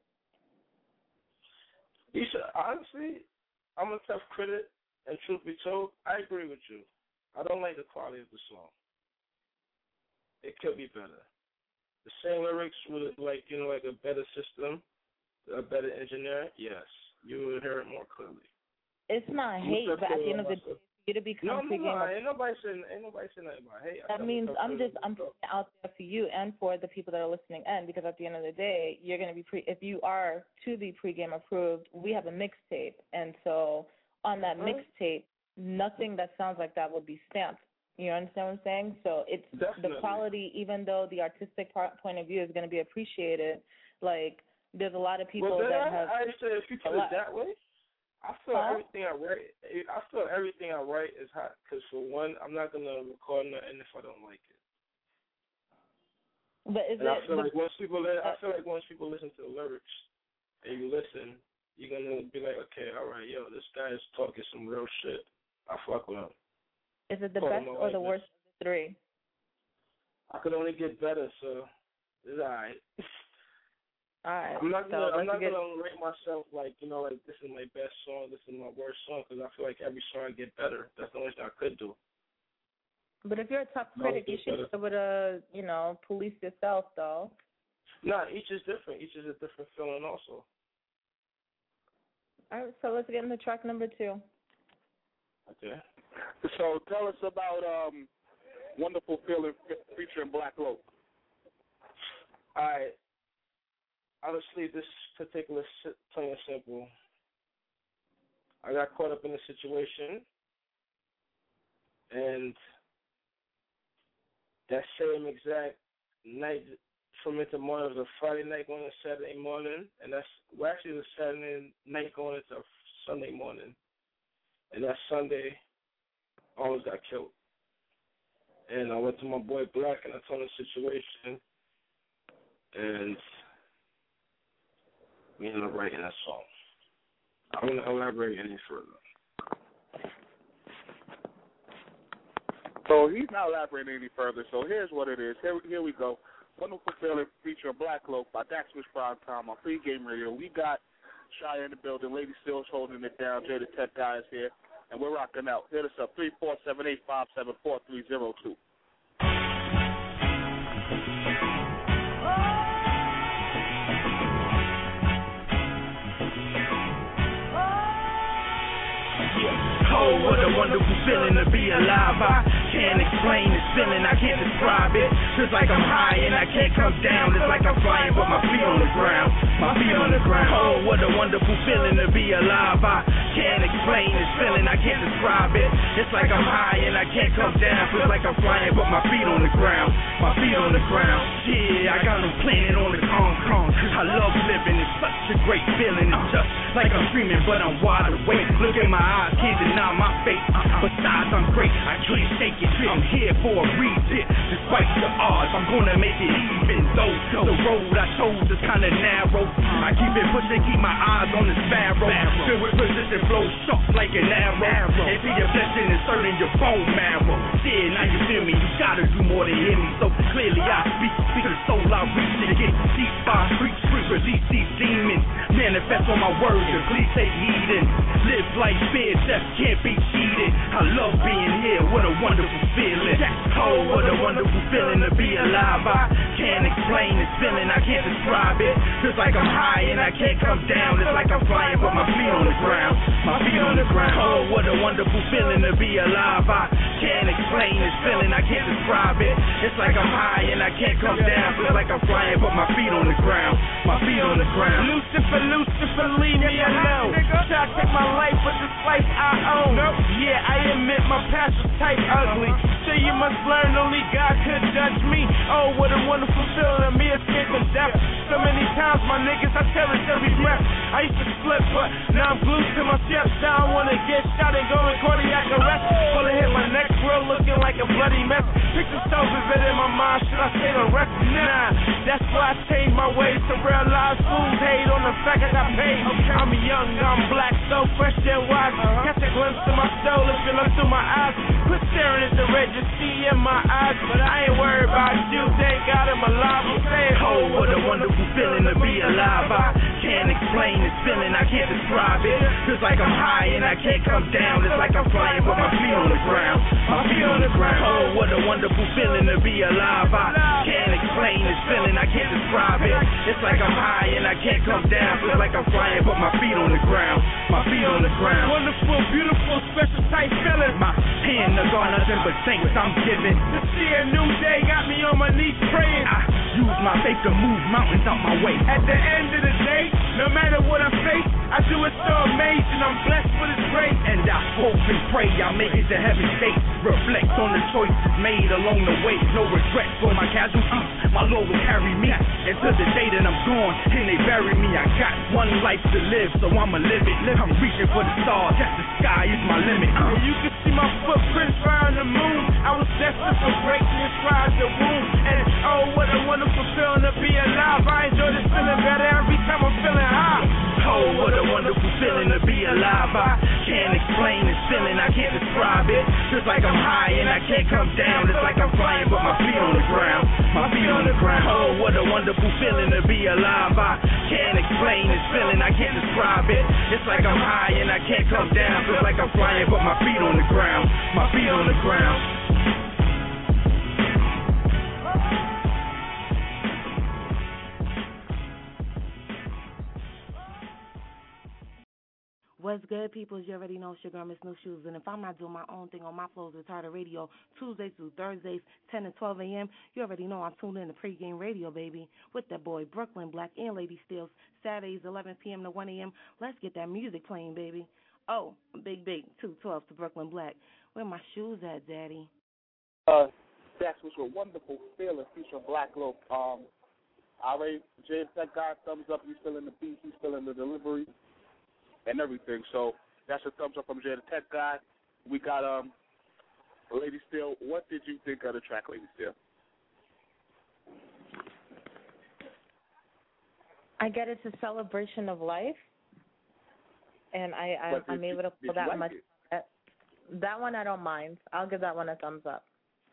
You should, honestly, I'm a tough critic, and truth be told, I agree with you. I don't like the quality of the song. It could be better. The same lyrics with, like, you know, like a better system, a better engineer, yes, you would hear it more clearly. It's not hate, but at the end of the day, for you to become no, no, pre-game no, of- ain't nobody saying, ain't nobody saying nothing about hate. That means I'm just I'm putting it out there for you and for the people that are listening in, because at the end of the day, you're going to be pre. If you are to be pre-game approved, we have a mixtape, and so on that Right. mixtape, nothing that sounds like that would be stamped. You understand what I'm saying? So it's Definitely. the quality, even though the artistic part, point of view is going to be appreciated. Like there's a lot of people well, that I, have. I say if you put it that way, I feel Huh? everything I write. I feel everything I write is hot. Because for one, I'm not gonna record nothing if I don't like it. But is and it? I feel the, like once people, li- I feel like once people listen to the lyrics and you listen, you're gonna be like, okay, all right, yo, this guy is talking some real shit. I fuck with him. Is it the Fuck best him or like the this. worst of the three? I could only get better, so it's all right. All right. I'm not so gonna, I'm let's not get, gonna rate myself like, you know, like this is my best song, this is my worst song, because I feel like every song I get better. That's the only thing I could do. But if you're a tough No, critic, you it's should be able to, you know, police yourself, though. Nah, each is different. Each is a different feeling, also. All right, so let's get into track number two. Okay. So tell us about um, Wonderful Feeling featuring Black Lope. All right. Honestly, this particular plain and simple. I got caught up in a situation, and that same exact night from into morning was a Friday night going to Saturday morning, and that's well actually the Saturday night going into Sunday morning, and that Sunday I almost got killed. And I went to my boy Black and I told him the situation, and we ended up writing that song. I don't want to elaborate any further. So he's not elaborating any further, so here's what it is. Here, here we go. Wonderful Feeling featuring Black Lope by Daxwitch Prime Time on Pre-Game Radio. We got Shy in the building. Lady Still's holding it down. Jay the Tech Guy is here, and we're rocking out. Hit us up, three four seven eight five seven four three zero two. Oh, what a wonderful feeling to be alive. I can't explain this feeling, I can't describe it. Feels like I'm high and I can't come down. It's like I'm flying, but my feet on the ground. My feet on the ground. Oh, what a wonderful feeling to be alive. I can't explain this feeling, I can't describe it. It's like I'm high and I can't come down. Feels like I'm flying, but my feet on the ground. My feet on the ground. Yeah, I got no planet on the concrete. I love living, it's such a great feeling. It's just like I'm dreaming, but I'm wide awake. Look in my eyes, can't deny my face. Besides, I'm great, I can't shake it. I'm here for a reason. Despite the odds, I'm gonna make it even. Though the road I chose is kinda narrow, I keep it pushing, keep my eyes on the sparrow. Filled with precision, flow sharp like an arrow. It be a blessing inserting your bone marrow. Yeah, now you feel me, you gotta do more than hear me. So clearly I speak. Speak to the soul I reach and get deep by preach, preach, release these demons. Manifest on my words and please take heed and live life fair, death can't be cheated. I love being here, what a wonderful feeling. Oh, what a wonderful feeling to be alive. I can't explain this feeling, I can't describe it. Feels like I'm high and I can't come down. It's like I'm flying but my feet on the ground. My feet on the ground. Oh, what a wonderful feeling to be alive. I can't explain this feeling, I can't describe it. It's like I'm high and I can't come down. Feels like I'm flying but my feet on the ground. My feet on the ground. Lucifer, Lucifer, leave me alone. Try to take my life, but this life I own. Yeah, I admit my past was type ugly. So you must learn only God could judge me. Oh, what a wonderful feeling of me escaping death. So many times, my niggas, I cherish every breath. I used to slip, but now I'm glued to my steps. Now I wanna get shot and go in cardiac arrest. Bullet hit my neck, grill looking like a bloody mess. Picture so vivid in my mind, should I say the rest? Nah, that's why I changed my ways to realize fools hate on the fact I got paid. I'm young, I'm black, so fresh and wise. Catch a glimpse of my soul if you look through my eyes. Quit staring at the red, just see in my eyes. But I ain't worried about you, thank God I'm alive. I'm saying, oh, what a wonderful feeling to be alive. I can't explain this feeling, I can't describe it. Feels like I'm high and I can't come down. It's like I'm flying but my feet on the ground. My feet on the ground. Oh, what a wonderful feeling to be alive. I can't explain this feeling, I can't describe it. It's like I'm high and I can't come down. Feels like I'm flying but my feet on the ground. My feet on the ground. Wonderful, beautiful, special type feeling. My hand has gone nothing but thanks I'm giving. To see a new day got me on my knees praying. I use my faith to move mountains out my way. At the end of the day, no matter what I face, I do it so amazing. I'm blessed with His grace. And I hope and pray I make it to heaven's gate. Reflect on the choices made along the way. No regrets for my casualties. My Lord will carry me until the day that I'm gone and they bury me. I got one life to live, so I'ma live it. I'm reaching for the stars, that the sky is my limit. Uh. You can see my footprints around the moon. I was destined for greatness, rise the womb. And oh, what a wonderful feeling to be alive. I enjoy this feeling better every time I'm feeling high. Oh, what a wonderful feeling to be alive. I can't explain this feeling, I can't describe it. Feels like I'm high and I can't come down. It's like I'm flying but my feet on the ground. My feet on the ground. Oh, what a wonderful feeling to be alive. I can't explain this feeling, I can't describe it. It's like I'm high and I can't come down. Feels like I'm flying but my feet on the ground. My feet on the ground. What's good, people? You already know, it's your girl, Miss New Shoes. And if I'm not doing my own thing on my Flows Retarded Radio, Tuesdays through Thursdays, ten to twelve a.m., you already know I'm tuned in to pregame radio, baby, with that boy Brooklyn Black and Lady Steels, Saturdays, eleven p.m. to one a.m. Let's get that music playing, baby. Oh, big, big, two twelve to Brooklyn Black. Where my shoes at, Daddy? Uh, Dax was a wonderful feeling featuring Black Lope. Um, I already, Jay, that guy, thumbs up. He's feeling the beat. He's feeling the delivery. And everything, so that's a thumbs up from Jay the Tech Guy. We got um, Lady Steel. What did you think of the track, Lady Steel? I get it's a celebration of life, and I, I I'm able to pull that like much. That, that one I don't mind. I'll give that one a thumbs up.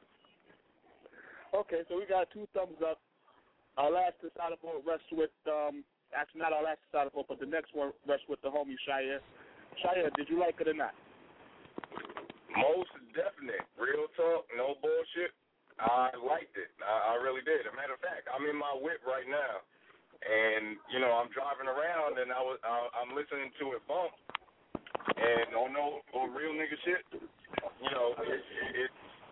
Okay, so we got two thumbs up. Our last decided vote rests with um. Actually, not our last decided vote, but the next one rests with the homie Shia. Shia, did you like it or not? Most definite. Real talk, no bullshit. I liked it. I, I really did. As a matter of fact, I'm in my whip right now, and you know I'm driving around, and I was I, I'm listening to it bump, and on no on real nigga shit. You know, it, it, it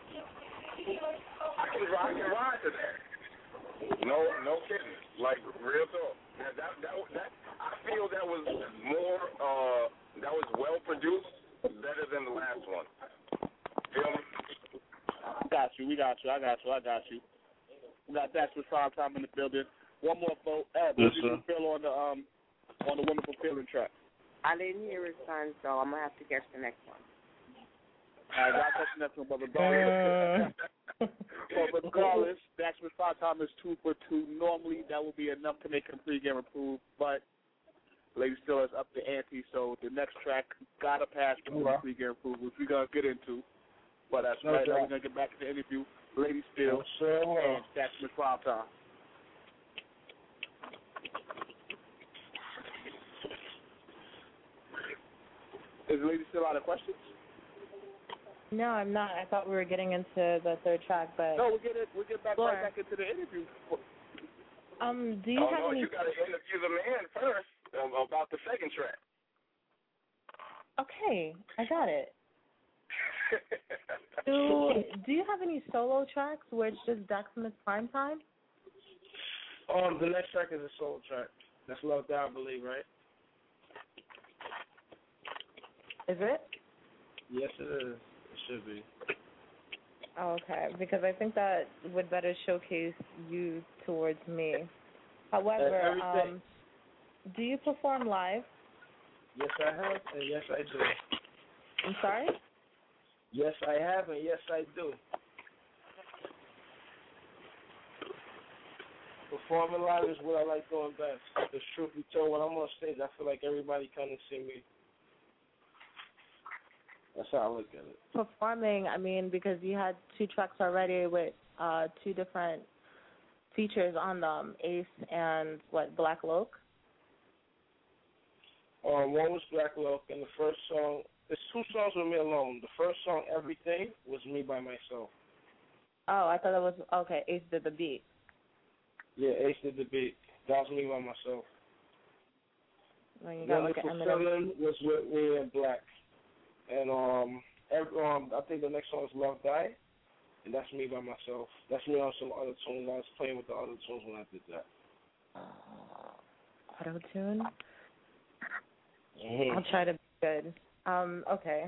I can I can ride to that. No, no kidding. Like real talk. That, that, that, that, I feel that was more, uh, that was well produced, better than the last one. Feel me? Got you, we got you, I got you, I got you. We got Dax with Prime Time in the building. One more vote. Ed, what yes, did you feel on the um on the Wonderful Feeling track? I didn't hear his son, so I'm gonna have to catch the next one. All right, I'll catch the next one, but regardless, but regardless, Dax with Prime Time is two for two. Normally, that would be enough to make him pregame improve, but Lady Still is up the ante, so the next track gotta pass through the pregame improve, which we're gonna get into. But that's no right. Now we're gonna get back to the interview. Lady Steel, sure and Jackson Prime Time. Is Lady Steel out of questions? No, I'm not. I thought we were getting into the third track, but no, we'll get it. We'll get back Floor. right back into the interview. Um, do you oh, have no, any? you got to interview the man first um, about the second track. Okay, I got it. do Do you have any solo tracks where it's just Dak Smith Prime Time? Um, the next track is a solo track. That's Love Die, I believe, right? Is it? Yes, it is. It should be. Oh, okay, because I think that would better showcase you towards me. However, um, do you perform live? Yes, I have, and yes, I do. I'm sorry? Yes, I have, and yes, I do. Performing live is what I like doing best. The truth be told, when I'm on stage, I feel like everybody come and see me. That's how I look at it. Performing, I mean, because you had two tracks already with uh, two different features on them, Ace and, what, Black Loke? Um, one was Black Loke, and the first song, there's two songs with me alone. The first song, Everything, was me by myself. Oh, I thought that was, okay, Ace did the beat. Yeah, Ace did the beat. That was me by myself. Well, you got Wonderful like Feeling was with me and Black. And um, every, um, I think the next song is Love Die, and that's me by myself. That's me on some other tunes. I was playing with the other tunes when I did that. Uh, auto-tune? Mm-hmm. I'll try to be good. Um, okay.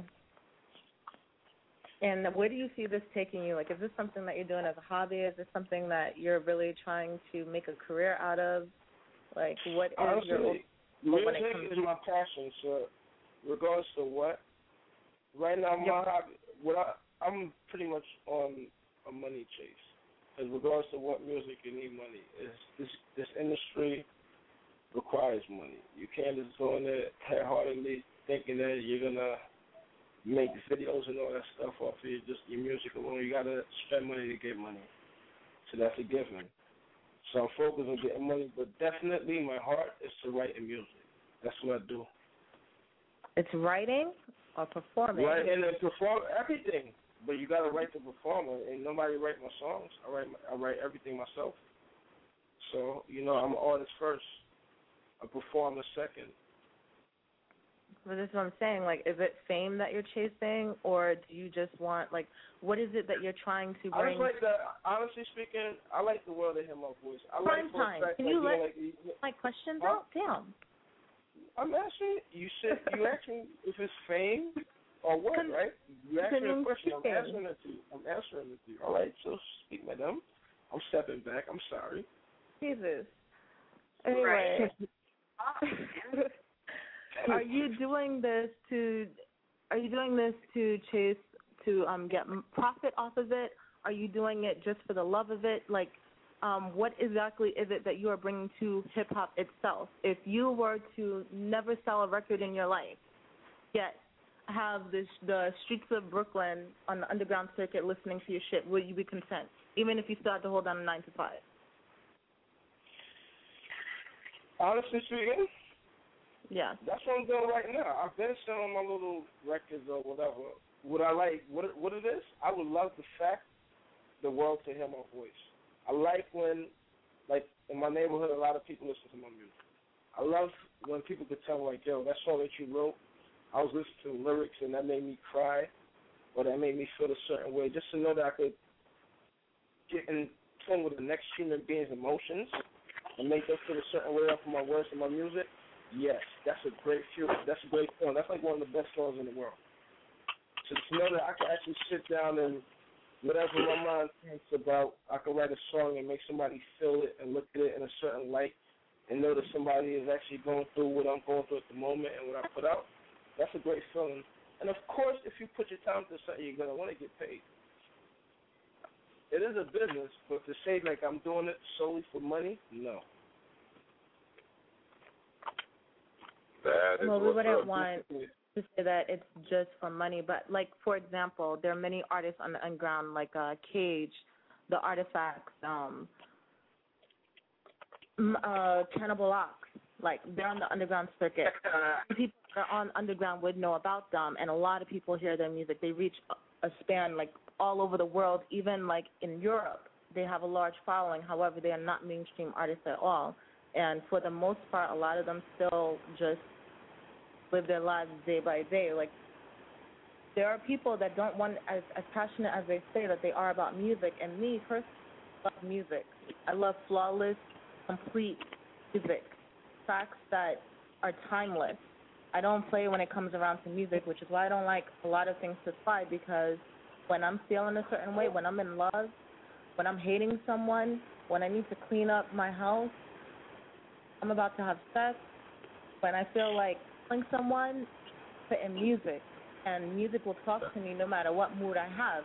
And where do you see this taking you? Like, is this something that you're doing as a hobby? Is this something that you're really trying to make a career out of? Like, what is Honestly, your... music comes... is my passion, so regardless of what, right now, my yep. hobby, what I, I'm pretty much on a money chase. Because regardless of what music, you need money. It's, this this industry requires money. You can't just go in there half-heartedly thinking that you're gonna make videos and all that stuff off of you, just your music alone. You gotta spend money to get money. So that's a given. So I'm focused on getting money, but definitely my heart is to write in music. That's what I do. It's writing or performing? Writing and perform everything. But you gotta write to perform. And nobody write my songs. I write my, I write everything myself. So, you know, I'm an artist first. A performer second. But that's what I'm saying. Like, is it fame that you're chasing, or do you just want, like, what is it that you're trying to bring? I just like the, honestly speaking, I like the world to hear my voice. I Prime like time. Fact, Can like, you let like, you, my questions huh? out? Damn. I'm asking you. Said you asking if it's fame or what, Con- right? You asked me a question. I'm speaking. answering it to you. I'm answering it to you. All right. So speak, madam. I'm stepping back. I'm sorry. Jesus. Anyway. Are you doing this to? Are you doing this to chase to um get profit off of it? Are you doing it just for the love of it? Like, um, what exactly is it that you are bringing to hip hop itself? If you were to never sell a record in your life, yet have this the streets of Brooklyn on the underground circuit listening to your shit, would you be content, even if you still had to hold down a nine to five? Honestly speaking. Yeah. That's what I'm doing right now. I've been selling my little records or whatever. What I like, what what it is, I would love the fact the world to hear my voice. I like when, like, in my neighborhood, a lot of people listen to my music. I love when people could tell, like, yo, that song that you wrote, I was listening to the lyrics and that made me cry or that made me feel a certain way. Just to know that I could get in tune with the next human being's emotions and make them feel a certain way off of my words and my music. Yes, that's a great feeling. That's a great feeling. That's like one of the best songs in the world. So to know that I can actually sit down and whatever my mind thinks about, I can write a song and make somebody feel it and look at it in a certain light and know that somebody is actually going through what I'm going through at the moment and what I put out, that's a great feeling. And, of course, if you put your time to something, you're going to want to get paid. It is a business, but to say, like, I'm doing it solely for money, no. That is well, we wouldn't up. want to say that it's just for money, but like, for example, there are many artists on the underground, like uh, Cage, the Artifacts, um, uh, Cannibal Ox. Like, they're on the underground circuit. People that are on underground would know about them, and a lot of people hear their music. They reach a span, like, all over the world. Even, like, in Europe, they have a large following. However, they are not mainstream artists at all. And for the most part, a lot of them still just live their lives day by day. Like, there are people that don't want, as, as passionate as they say that they are about music. And me, personally, I love music. I love flawless, complete music. Tracks that are timeless. I don't play when it comes around to music, which is why I don't like a lot of things to slide, because when I'm feeling a certain way, when I'm in love, when I'm hating someone, when I need to clean up my house, I'm about to have sex, when I feel like killing someone, put in music, and music will talk to me no matter what mood I have.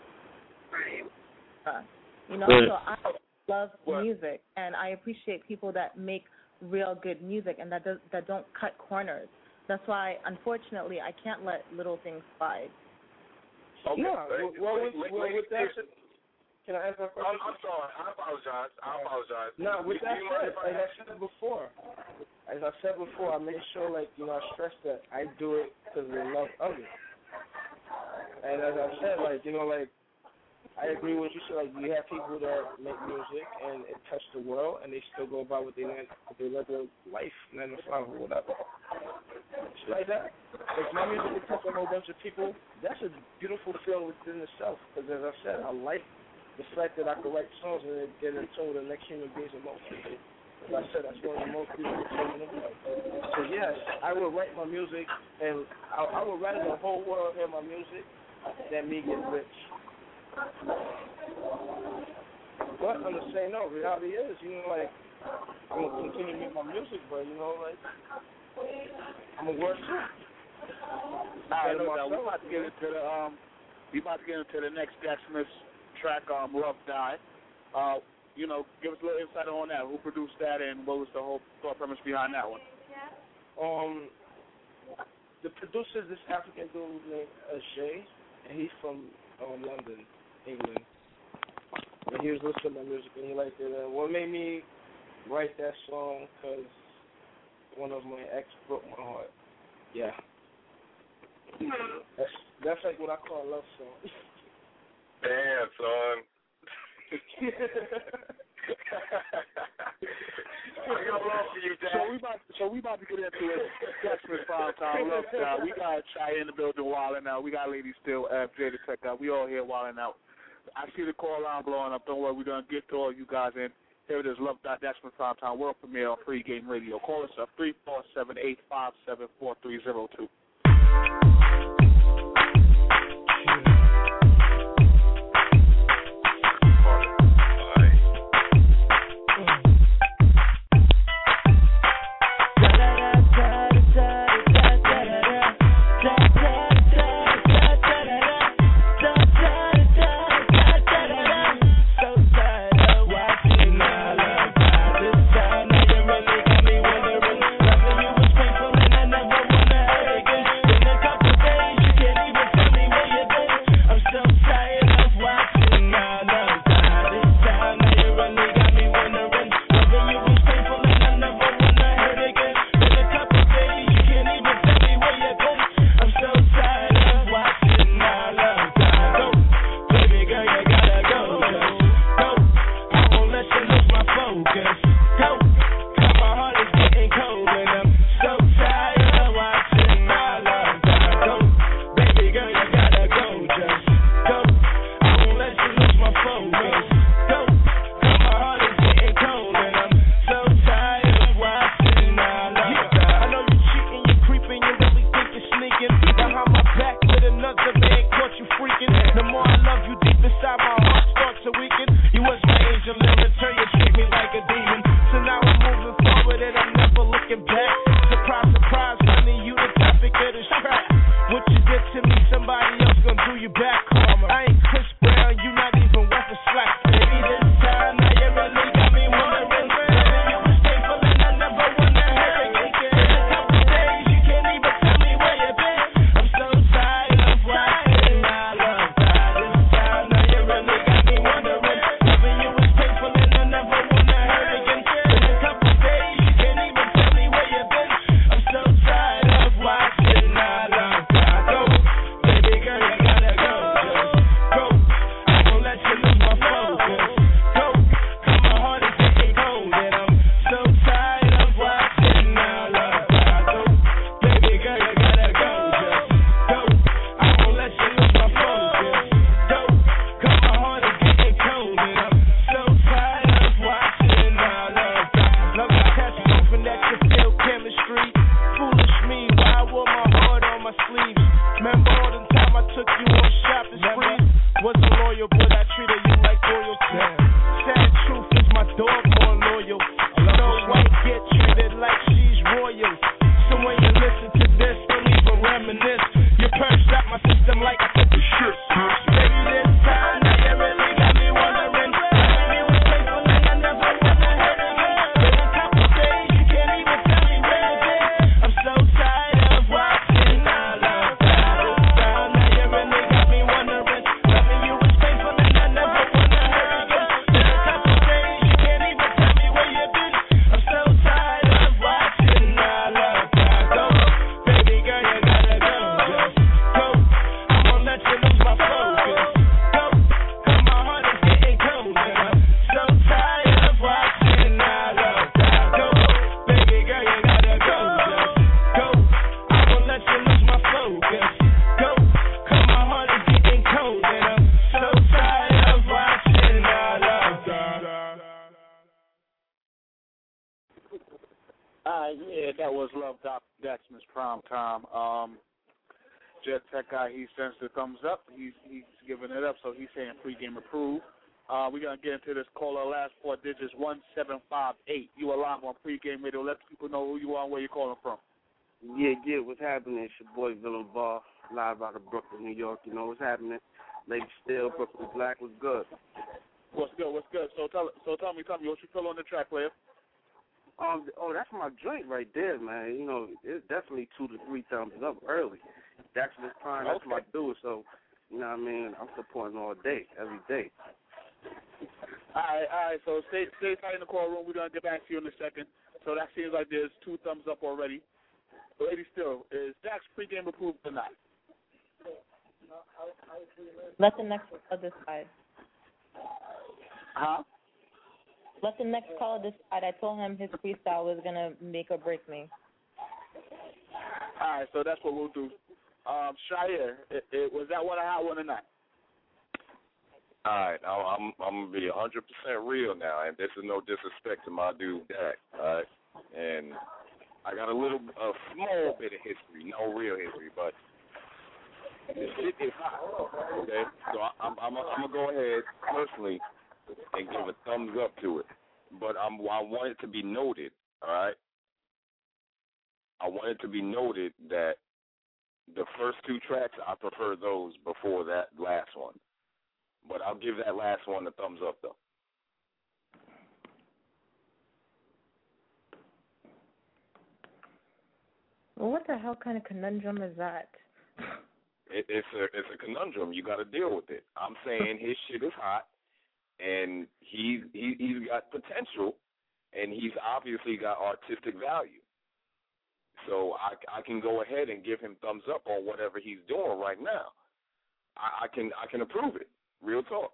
Uh, you know, so I love music, and I appreciate people that make real good music and that does, that don't cut corners. That's why, unfortunately, I can't let little things slide. Okay. Yeah, well, with, well, with that, can I ask that question? I'm, I'm sorry. I apologize. I apologize. No, with that said, like I said before, as I said before, I make sure, like, you know, I stress that I do it because of the love of it. And as I said, like, you know, like, I agree with you. So, like, you have people that make music and it touch the world, and they still go about what they they live their life, nine to five or whatever. It's like that. Like, my music will touch a whole bunch of people. That's a beautiful feeling within itself. Because as I said, I like the fact that I can write songs and then get in tune with the next human beings and most people. As I said, that's one of the most beautiful things in the world. So yes, I will write my music, and I, I would rather the whole world hear my music than me get rich. But on the same note, reality is, you know, like, I'm going to continue to make my music, but, you know, like, I'm going to work too. All right, no doubt. We're about to get into the, um, we about to get into the next Jack Smith track, um, Love Die. Uh, you know, give us a little insight on that. Who produced that, and what was the whole thought premise behind that one? Um, the producer is this African dude named uh, Shay, and he's from um, London, England. And he was listening to my music, and he liked it. And what made me write that song, because one of my ex broke my heart. Yeah. That's, that's like what I call a love song. Damn, son. So we about so we about to get into it. Jack Smith Prime Time, Love Die. We got Chai in the building wilding out. We got Lady Still, F J the Tech out. We all here wilding out. I see the call line blowing up. Don't worry, we're gonna get to all you guys in. Here it is, Love Die, Jack Smith Prime Time, world premiere on Pregame Radio. Call us up three four seven eight five seven four three zero two. Then there Uh, yeah, that was Love Doc Daxman's Prime Time. Um, Jet Tech guy, he sends the thumbs up. He's he's giving it up, so he's saying pregame approved. Uh, we're going to get into this caller. Last four digits, one seven five eight. You are live on pregame radio. Let people know who you are and where you're calling from. Yeah, yeah, what's happening? It's your boy, Villain Bar, live out of Brooklyn, New York. You know what's happening? Lady Still, Brooklyn Black, was good. What's good, what's good? So tell so tell me, tell me, what you feel on the track, player? Um, oh, that's my joint right there, man. You know, it's definitely two to three thumbs up early. That's his prime. That's okay. my dude. So, you know what I mean? I'm supporting all day, every day. All right, all right. So stay, stay tight in the call room. We're gonna get back to you in a second. So that seems like there's two thumbs up already. Lady Still, is Dax pregame approved or not? Let the next caller decide. Huh? Let the next caller decide. I told him his freestyle was gonna make or break me. All right, so that's what we'll do. Um, Shire, it, it, was that one a hot one or not? All right, I'm I'm gonna be one hundred percent real now, and this is no disrespect to my dude Dak. All right, and I got a little, a small bit of history, no real history, but this shit is hot. Okay, so I, I'm I'm I'm gonna go ahead personally and give a thumbs up to it, but I'm I want it to be noted. All right, I want it to be noted that the first two tracks I prefer those before that last one. But I'll give that last one a thumbs up, though. Well, what the hell kind of conundrum is that? It, it's a it's a conundrum. You got to deal with it. I'm saying his shit is hot, and he's he, he's got potential, and he's obviously got artistic value. So I, I can go ahead and give him thumbs up on whatever he's doing right now. I, I can I can approve it. Real talk.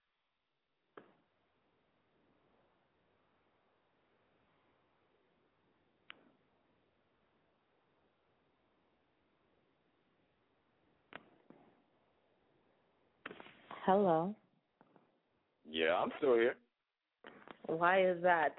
Hello. Yeah, I'm still here. Why is that?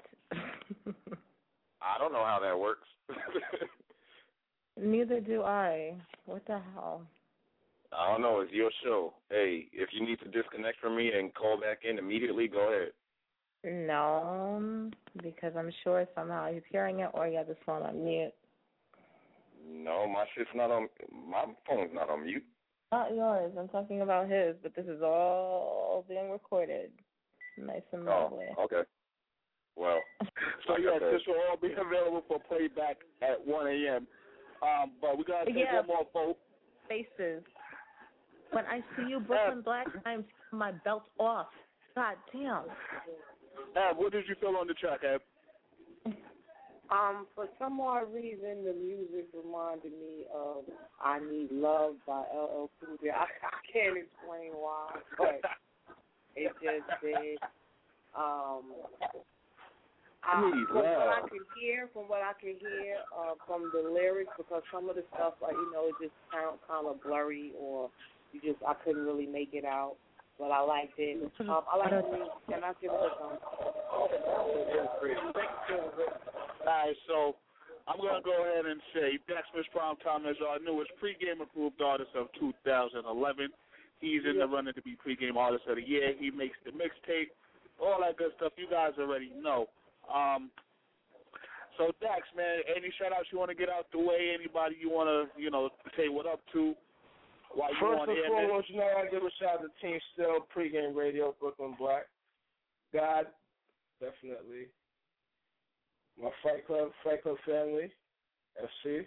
I don't know how that works. Neither do I. What the hell? I don't know. It's your show. Hey, if you need to disconnect from me and call back in immediately, go ahead. No, because I'm sure somehow he's hearing it or he has his phone on mute. No, my shit's not on. My phone's not on mute. Not yours. I'm talking about his, but this is all being recorded. Nice and lovely. Oh, okay. Well, so like yes, this will all be available for playback at one a.m. Um, but we gotta take yeah. one more vote. Faces. When I see you, Brooklyn Black, I'm taking my belt off. God damn. Ab, what did you feel on the track, Ab? Um, for some odd reason, the music reminded me of "I Need Love" by L L Cool J. I, I can't explain why, but it just did. Um, I, from what I can hear, from what I can hear uh, from the lyrics, because some of the stuff, like you know, it just sounds kind of blurry, or you just I couldn't really make it out. But I liked it. Um, I like the music, and I give it a thumbs up. All right, so I'm going to go ahead and say Dax Smith Primetime is our newest pregame approved artist of two thousand eleven. He's in the running to be pregame artist of the year. He makes the mixtape, all that good stuff. You guys already know. Um, so Dax, man, any shout outs you want to get out the way? Anybody you want to, you know, say what up to? While you First on and air, foremost, you know, I give a shout out to Team Still, Pregame Radio, Brooklyn Black. God, definitely. My Fight Club, Fight Club family, F C.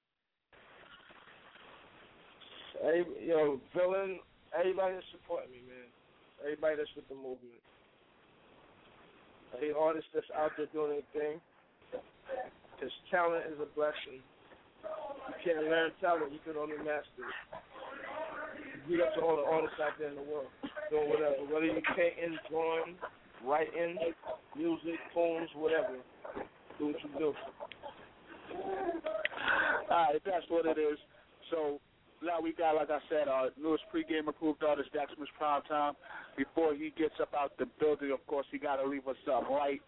Hey, yo, Villain, everybody that's supporting me, man. Everybody that's with the movement. Hey, artists that's out there doing their thing. Because talent is a blessing. You can't learn talent, you can only master it. Beat up to all the artists out there in the world, doing whatever. Whether you're painting, drawing, writing, music, poems, whatever. Do what you do. All right, that's what it is. So now we got, like I said, our newest pregame approved artist, Dax Smith Primetime. Before he gets up out the building, of course, he got to leave us up right.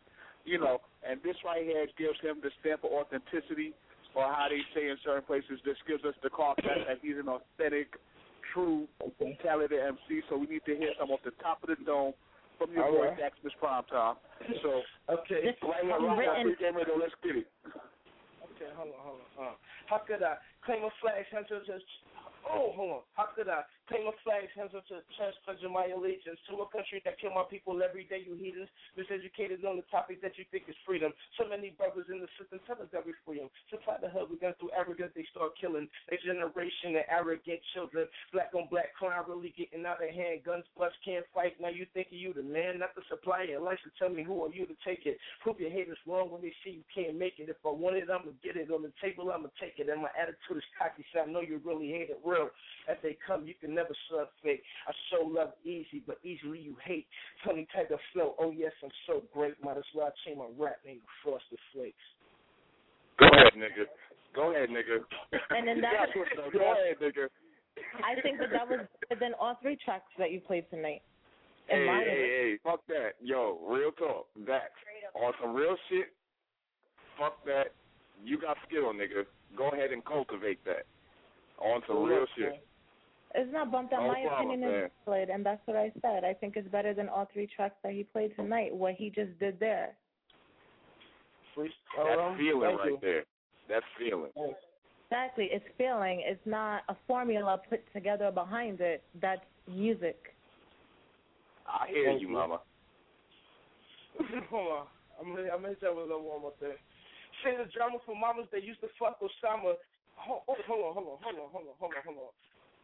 you know, and this right here gives him the stamp of authenticity, or how they say in certain places, this gives us the call that he's an authentic, true, talented M C. So we need to hear some off the top of the dome from your All boy right. Dax Miss Primetime. So, okay, right now, right now, Pre-Game Radio, let's get it. Okay, hold on, hold on. Uh, how could I claim a flag, hands up to, oh, hold on. How could I claim a flag, hands up to chest, pledging my allegiance to a country that kill my people every day, you heathens, miseducated on the topic that you think is freedom. So many brothers in the system tell us that we free them. Supply the hub, we got through arrogance, they start killing. Next generation of arrogant children, black on black crime really getting out of hand. Guns bust, can't fight. Now you think you the man, not the supplier. License, tell me who are you to take it. Prove your haters wrong when they see you can't make it. If I want it, I'm going to get it. On the table, I'm going to take it. And my attitude is cocky, so I know you really hate it real. As they come, you can never serve fake. I show love easy, but easily you hate. Funny type of flow. Oh, yes, I'm so great. Might as well change my rap name to Frosted Flakes. Go ahead, nigga. Go ahead, nigga. And then that was, Go ahead, nigga. I think that that was better than all three tracks that you played tonight. In Hey, my hey, hey, fuck that. Yo, real talk. Dax, on some real shit, fuck that. You got skill, nigga. Go ahead and cultivate that. On some real shit. It's not bumped out. No My problem, opinion man. is valid, and that's what I said. I think it's better than all three tracks that he played tonight, what he just did there. Free, That's um, feeling thank right you. there. That's feeling. Exactly. It's feeling. It's not a formula put together behind it. That's music. I hear Thank you, you. mama. Hold on. I'm going I'm to tell you a little one more thing. Say the drama for mamas that used to fuck Osama. Hold, hold on, hold on, hold on, hold on, hold on, hold on, hold on.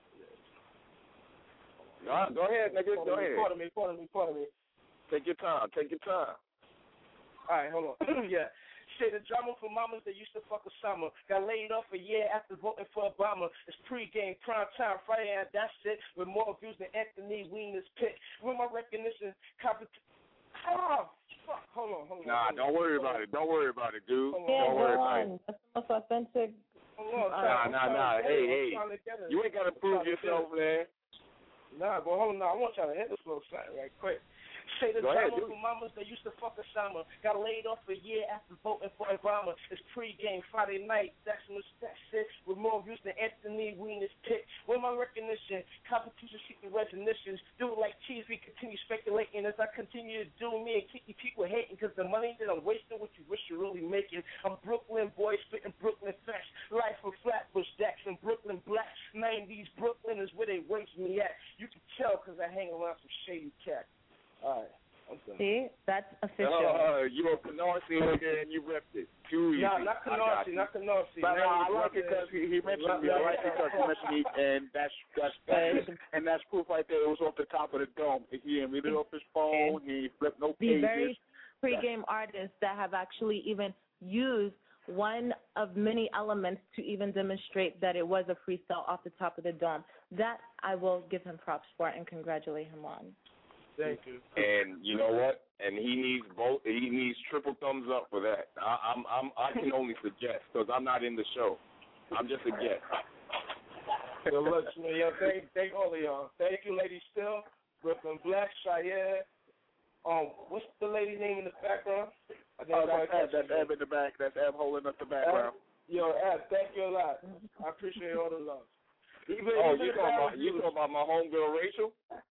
Nah, go ahead, nigga. Go ahead. Pardon me, pardon me, pardon me. Take your time. Take your time. All right, hold on. yeah. Say the drama for mamas that used to fuck Osama. Got laid off a year after voting for Obama. It's pregame, prime time, Friday, and that's it. With more views than Anthony Weiner's pick. With my recognition, competition. Oh, fuck. Hold on, hold on. Nah, hold don't on. worry about it. Don't worry about it, dude. Hold on, Yeah, Don't go worry about on. it. That's the most authentic. Hold on, Nah, I'm nah, trying nah. to get Hey, it. hey. I'm trying to get it. You ain't got to prove I'm trying to yourself, get it. man. Nah, but hold on, nah, I want y'all to hit this little something right quick. Say the Go ahead, drama dude. for mamas that used to fuck Osama. Got laid off a year after voting for Obama. It's pregame, Friday night. That's what that's it. With more views than Anthony Weiner's pick. With my recognition, competition seeking recognitions. Do it like cheese, we continue speculating as I continue to do me and keep you people hating because the money that I'm wasting, what you wish you're really making. I'm Brooklyn boy, spitting Brooklyn facts. Life from Flatbush, Dax, and Brooklyn black. nineties Brooklyn is where they raise me at. You can tell because I hang around some shady cats. All right, I'm done. See, that's official. Uh, you a Canarsie nigga and you repped it. Too easy. Nah, not I got Canarsie, you. not Canarsie. But uh, I like it because he, he mentioned me. I like it because he mentioned me, and that's that's that's and that's proof right there. It was off the top of the dome. He didn't read it off his phone. He flipped no The pages. very pregame artists that have actually even used one of many elements to even demonstrate that it was a freestyle off the top of the dome. That I will give him props for and congratulate him on. Thank you. And you know what? And he needs both. He needs triple thumbs up for that. I, I'm, I'm, I can only suggest because I'm not in the show. I'm just a guest. Well, look, man, yo, thank, thank all of y'all. Thank you, Lady Still, Brooklyn Black, Cheyenne. Um, what's the lady name in the background? I Oh, I that's Eb. That's Eb in the back. That's Eb holding up the background. Eb, yo, Eb, thank you a lot. I appreciate all the love. Even, Oh, even you the talking about bad you reviews. talking about my homegirl Rachel?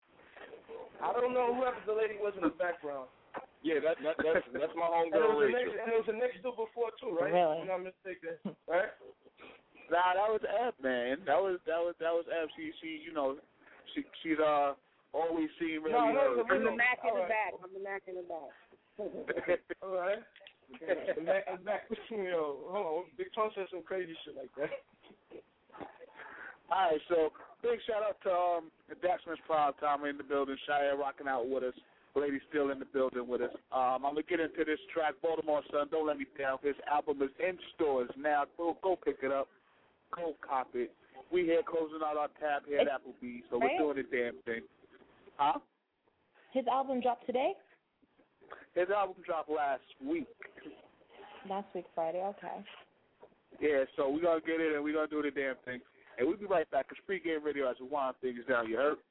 I don't know whoever the lady was in the background. Yeah, that, that that's that's my And it homegirl was the Rachel. next, and it was the next dude before too, right? Really? If I'm not mistaken, right? Nah, that was Eb, man. That was that was that was Eb. She she you know she she's uh always seen really. No, no, uh, I'm you the know, Mac in the back. I'm the Mac in the back. All right. And back, and back, you know, hold on. Big Tone said some crazy shit like that. All right, so big shout out to um, Dax Miss Primetime in the building, Shia rocking out with us, Lady Still in the building with us. Um, I'm gonna get into this track, Baltimore Sun. Don't let me down. His album is in stores now. Go go pick it up. Go cop it. We here closing out our tab here at Applebee's, so we're doing the damn thing. Huh? His album dropped today? His album dropped last week. Last week, Friday, okay. Yeah, so we're gonna get it and we're gonna do the damn thing. And we'll be right back, because Pregame Radio as we wind things down, you heard?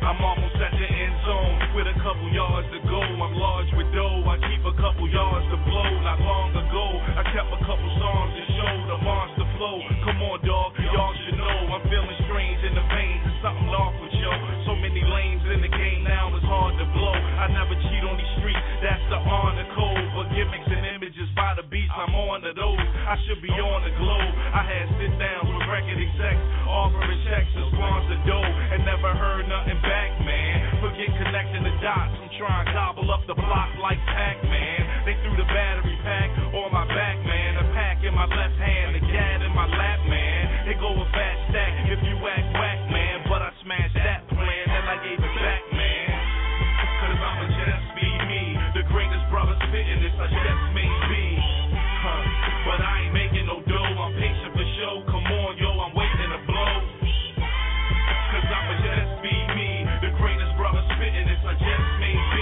I'm almost at the end zone with a couple yards to go. I'm large with dough, I keep a couple yards to blow. Not long ago, I kept a couple songs to show the monster flow. Come on, dog, y'all should know I'm feeling strange in the veins. There's something off with yo. So many lanes in the game now, it's hard to blow. I never cheat on these streets, that's the honor code. But gimmicks and images by the beats, I'm on to those. I should be on the globe. I had sit downs with record execs, offering checks and sponsor dough, and never heard nothing back, man. Forget connecting the dots, I'm trying to gobble up the block like Pac-Man. They threw the battery pack on my back, man. A pack in my left hand, a gad in my lap, man. It go a fat stack if you act whack, man. But I smashed that plan and I gave it back, man. Cause I'ma just be me, the greatest brother spitting this, I just may be. Huh. But I ain't making no dough, I'm patient for show. Come on, yo, I'm waiting to blow. Cause I'ma just be me, the greatest brother spitting this, I just may be.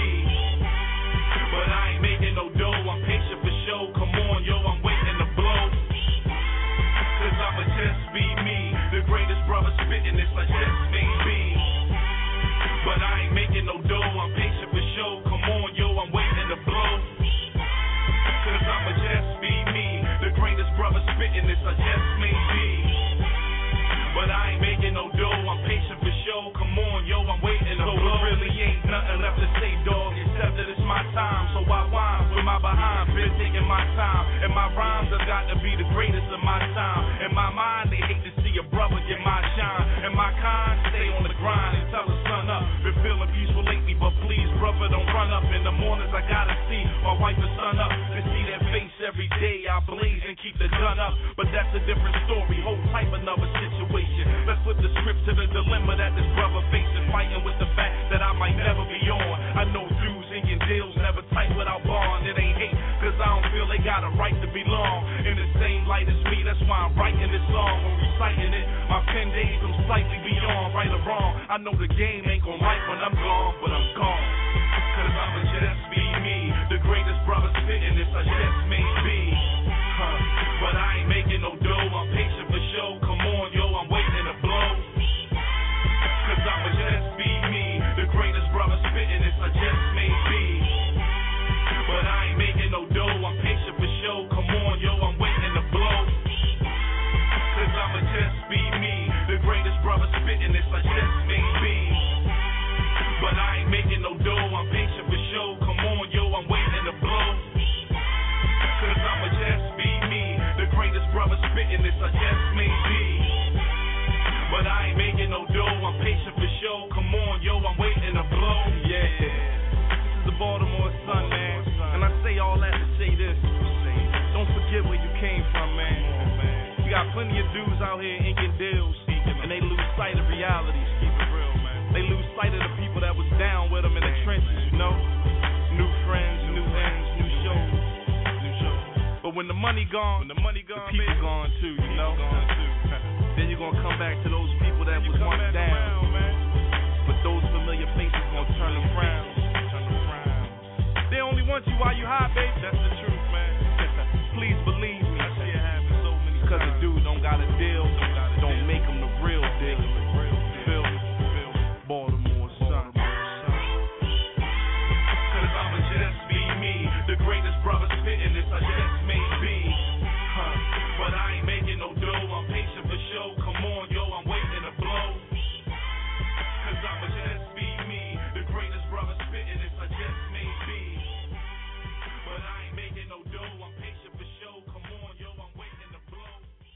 But I ain't making no dough, I'm patient for show. Come on, yo, I'm waiting to blow. Cause I'ma just be me, the greatest brother spitting this, I just may be. But I ain't making no dough, I'm patient for show. Come on, yo, I'm waiting to blow. Cause I'ma just be me, the greatest brother spitting this, I just may be. But I ain't making no dough, I'm patient for show. Come on, yo, I'm waiting to blow. So really ain't nothing left to say, dog, except that it's my time. So I whine with my behind, been taking my time. And my rhymes have got to be the greatest of my time. In my mind, they hate to see a brother get my shine. And my kind, stay on the grind until the sun up. Been feeling peaceful lately, but please, brother, don't run up. In the mornings, I gotta see my wife and son up. To see their face every day, I blaze and keep the gun up. But that's a different story, whole type another situation. Let's flip the script to the dilemma that this brother facing. Fighting with the fact that I might never be on. I know dudes inking deals never tight without bond. It ain't hate, cause I don't feel they got a right to belong in the same light as me. That's why I'm writing this song. When reciting it, my pen days I'm slightly beyond right or wrong. I know the game ain't gon' like when I'm gone, but I'm gone. Cause I'ma just be me, the greatest brother spitting this, I just may be. Huh. But I ain't making no dough, I'm patient for show. Come on, yo, I'm waiting to blow. Cause I'ma just be me, the greatest brother spitting this, I just may be. But I ain't making no dough, I'm patient for show. Come on, yo, I'm waiting to blow. Cause I'ma just be me, the greatest brother spitting this, I just may be. But I ain't making no dough, I'm patient for show. Come on, yo, I'm waiting to blow. Cause I'ma just be me, the greatest brother spitting this, I just may be. But I ain't making no dough, I'm patient for show. Come on, yo, I'm waiting to blow. Yeah, this is the Baltimore Sun, man. And I say all that to say this. Don't forget where you came from, man. You got plenty of dudes out here inking deals, and they lose sight of reality. Keep it real, man. They lose sight of the people that was down with them in the trenches, you know? New friends, new ends, new shows. New shows. But when the money gone, when the money gone, the people gone too, you know? Then you're gonna come back to those people that was once down. Around, but those familiar faces gonna turn around. Turn around. They only want you while you high, baby. That's the truth, man. Please believe me. I see it happen so many times. Cause the dude don't got a deal, don't, don't make him the real deal. Feel me? Baltimore Sun. Cause I'ma just be me, the greatest brother spitting this, I just may be. Huh. But I ain't making no dough, I'm patient for show. Come on, yo, I'm waiting to blow. Cause I'ma just be me, the greatest brother spitting this, I just may be. But I ain't making no dough, I'm patient for show. Come on, yo, I'm waiting to blow.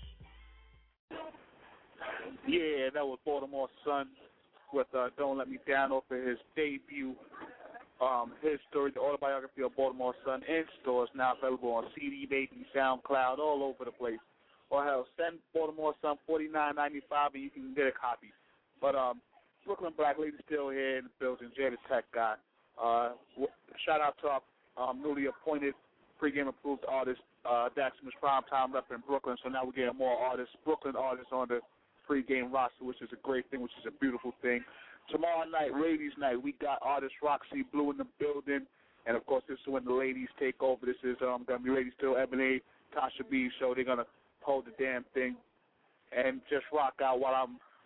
Yeah, that was Baltimore Sun with uh, Don't Let Me Down off of his debut. Um, his story, the autobiography of Baltimore Sun, in stores, now available on C D, Baby, SoundCloud, all over the place. Or hell, send Baltimore Sun forty-nine ninety-five and you can get a copy. But um, Brooklyn Black Lady still here in the building, Jay the Tech Guy. Uh, w- shout out to our um, newly appointed pregame approved artist, uh, Daximus Primetime rep in Brooklyn. So now we're getting more artists, Brooklyn artists on the pregame roster, which is a great thing, which is a beautiful thing. Tomorrow night, ladies' night, we got artist Roxy Blue in the building. And, of course, this is when the ladies take over. This is um, going to be Ladies Still, Ebony, Tasha B. So they're going to hold the damn thing and just rock out while I'm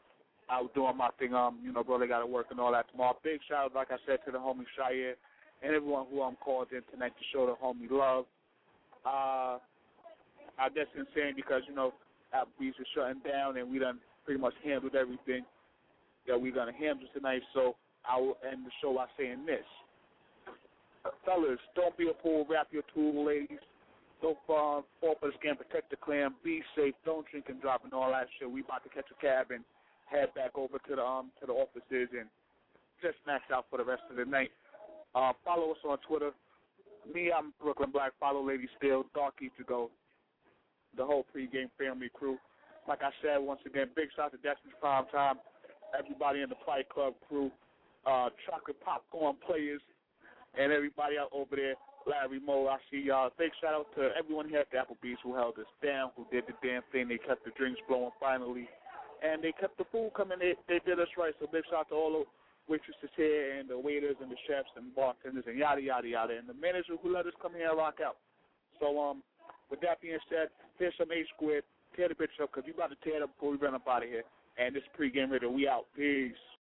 I was doing my thing. Um, you know, brother got to work and all that tomorrow. Big shout out, like I said, to the homie Shire and everyone who um called in tonight to show the homie love. Uh, I guess insane because you know Applebee's is shutting down and we done pretty much handled everything that we gonna handle tonight. So I will end the show by saying this, fellas, don't be a fool. Wrap your tool, ladies. Don't fall for the scam. Protect the clan. Be safe. Don't drink and drive and all that shit. We about to catch a cab and head back over to the um to the offices and just max out for the rest of the night. Uh, follow us on Twitter. Me, I'm Brooklyn Black. Follow Lady Still, Darky to go. The whole pregame family crew. Like I said, once again, big shout out to Destiny's Prime Time, everybody in the Fight Club crew, uh, chocolate popcorn players, and everybody out over there. Larry Moe, I see y'all. Big shout out to everyone here at the Applebee's who held us down, who did the damn thing. They kept the drinks flowing finally, and they kept the food coming. They, they did us right. So big shout out to all the waitresses here and the waiters and the chefs and bartenders and yada, yada, yada, and the manager who let us come here and rock out. So um, with that being said, here's some A Squared. Tear the bitch up because we about to tear it up before we run up out of here. And this pregame radio, we out. Peace.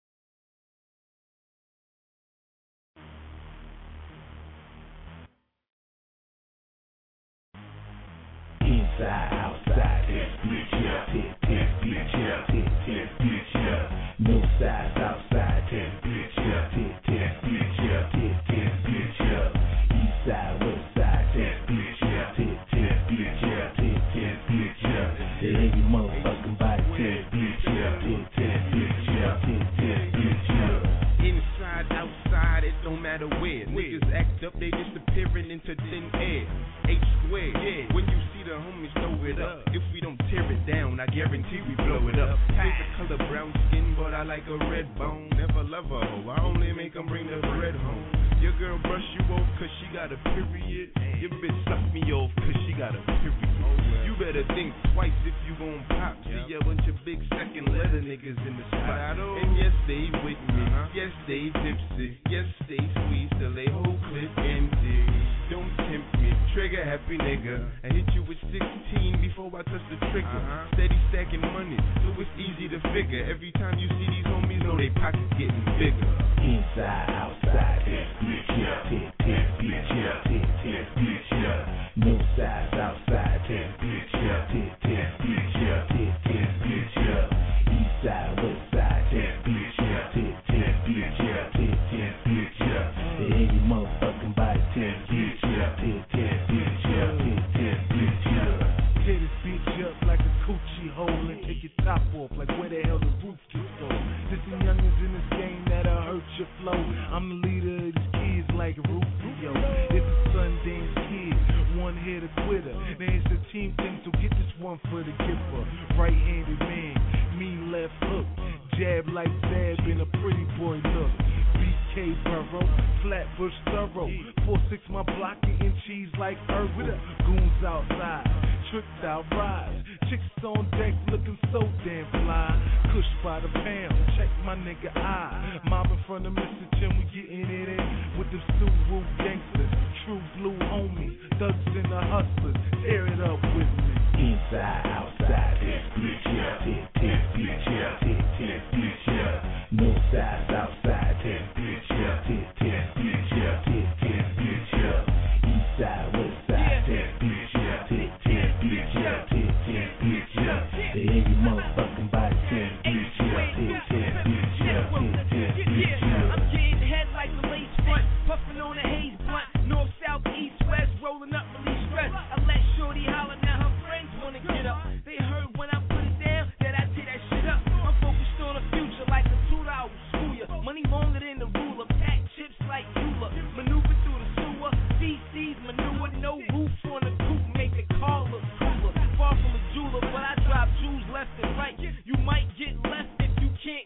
Inside, outside, this bitch up, this bitch up, this bitch up. No sides outside, this bitch up, this bitch up, this bitch up. East side, west side, this bitch up, this bitch up, this bitch up. Every motherfucking body, this bitch up, this bitch up, this bitch up. Inside, outside, it don't matter where. Niggas act up, they disappearing into thin air. H squared, yeah. When you see the homies, throw it up. If we don't tear it down, I guarantee we blow it up. Favorite color brown skin, but I like a red bone. Never love a hoe, I only make them bring the bread home. Your girl brush you off cause she got a period. Your bitch suck me off cause she got a period. You better think twice if you gon' pop. See a bunch of big second letter niggas in the spot. And yes, they with me. Yes, they tipsy. Yes, they squeeze till they whole clip empty. Don't tempt me, trigger happy nigga. I hit you with sixteen before I touch the trigger. Uh-huh. Steady stacking money, so it's easy to figure. Every time you see these homies, know they pockets getting bigger. Inside, outside, this bitch up, this bitch up, this bitch up. No sides outside, this bitch up, this bitch up, this bitch up. East side, west side, this bitch up, this bitch up, this bitch up. Every motherfucking body, this bitch up, this bitch up, this bitch up. Tear this bitch up like a coochie hole and take your top off like where the hell the roof gets go. There's some youngins in this game that'll hurt your flow. I'm the leader of these kids like Rufio. It's a Sundance kid, one hit a quitter. Now it's a team thing, so get this one for the giver. Right-handed man, mean left hook, jab like Zab in a pretty boy look. B K Burrow, Flatbush thorough, four six my block eating cheese like herbal. Goons outside, tricked out rides, chicks on deck looking so damn fly. Kush by the pound, check my nigga eye. Mob in front of Mister Chin, we getting it in with the Subaru gangsters, true blue homies, thugs and the hustlers. Tear it up with me. Inside, outside, this bitch up, this bitch up, this bitch up. No sides outside, this bitch up, this bitch up, this bitch up. East side, west side, this bitch up, this bitch up, this bitch up. Every motherfucking body, this bitch up, this bitch up, this bitch up. I'm getting head like the lace front, puffing on a haze blunt. North, south, east, west, rolling up, release stress. I let shorty holler, now her friends wanna get up. They heard when I put it down that I tear that shit up. I'm focused on the future like a two-dollar school ya. Money longer than the ruler, pack chips like Eula. Maneuver through the sewer, feces, manure, no roof on the coupe, make the car look cooler. Far from a jeweler, but I drop jewels left and right. You might get left if you can't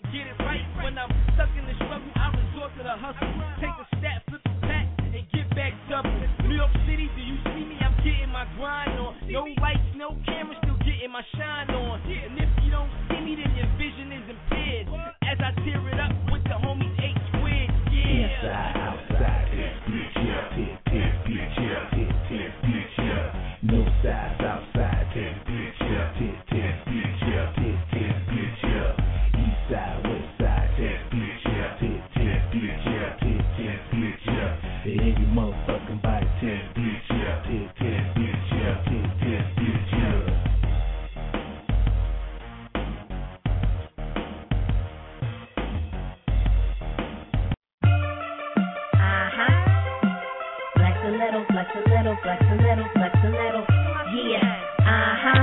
flex a little, flex a little, flex a little. Yeah, uh-huh.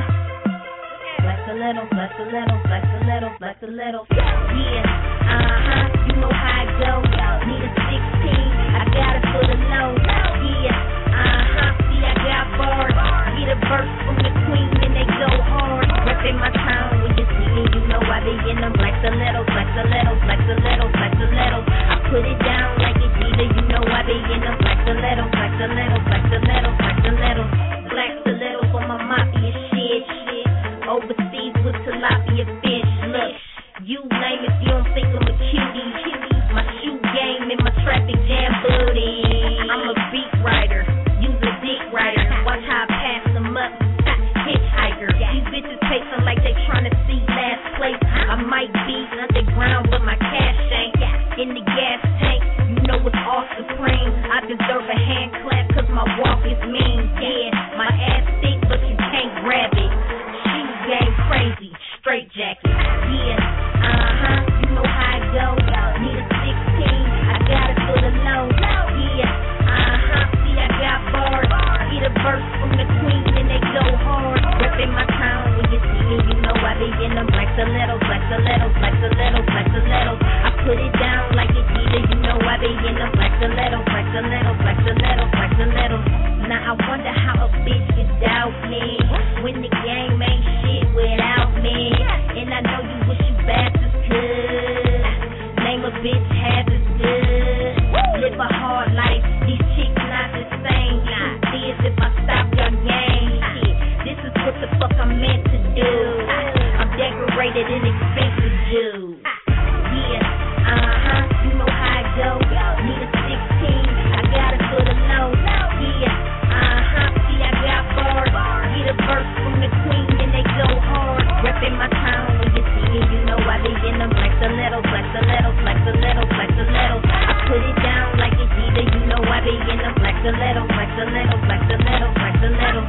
Flex a little, flex a little, flex a little, flex a little. Yeah, uh-huh. You know how it go. Need a sixteen, I got it for the low. Yeah, uh-huh. See, I got bars. Get a verse from the queen and they go hard. Reppin' my town when you see me, you know I be in them. Flex a little, flex a little, flex a little, flex a little. I put it down like it's either, you know I be in them. Flex a little, flex a little, flex a little, flex a little. Flex a little for my mafia shit, shit. Overseas with tilapia fish, look. You name it, you don't think I'm a cutie. My shoe game and my traffic jam booty. I'm a beat writer, use a dick writer. Watch how I pass them up, hitchhiker. These bitches pacing like they tryna see last place. I might be underground, but my cash ain't in the gas tank. You know it's all supreme. I deserve a hand clap cause my walk is mean. Yeah, my ass thick, but you can't grab it. Shoe game crazy, straight jacket. Yeah, uh-huh, you know how it go. Need a sixteen, I got it for the low. Yeah, uh-huh, see I got bars. Get a verse from the queen and they go hard. Reppin' my town when you see me, you know I be in them. Flex a little, flex a little, flex a little, flex a little. I put it down like it's either, you know I be in them. Flex a little, flex a little, flex a little, flex a little. Now I wonder how a bitch can doubt me when the game ain't shit without me. And I know you wish you bastards could name a bitch half as good. Live a hard life, these chicks not the same. See as if I stop your game. This is what the fuck I'm meant to do. I'm decorated and expensive dude. Yeah, uh-huh, you know how it go. Need a sixteen, I got it for the low. Yeah, uh-huh, see I got bars. Get a verse from the queen and they go hard. Reppin' my town when you see me, you know I be in them. Flex a little, flex a little, flex a little, flex a little. I put it down like it's either, you know I be in them. Flex a little, flex a little, flex a little, flex a little.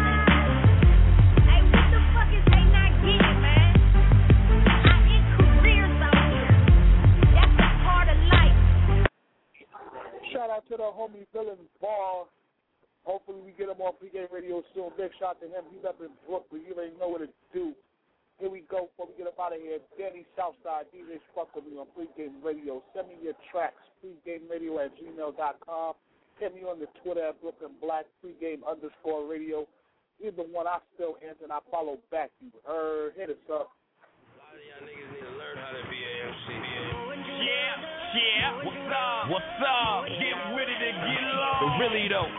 Hey, what the fuck is they not getting, man? I in careers out here. That's a part of life. Shout out to the homie Villain Ball. Hopefully we get him on pregame radio soon. Big shout to him. He's up in Brooklyn. You already know what to do. Here we go before we get up out of here. Danny Southside, D Js fuck with me on pregame radio. Send me your tracks, pregameradio at gmail dot com. Hit me on the Twitter at Brooklyn Black, pregame underscore radio. Either one, I still answer and I follow back. You heard. Hit us up. A lot of y'all niggas need to learn how to be a M C. Yeah, yeah, what's up? What's up? Get with it and get low. But really though,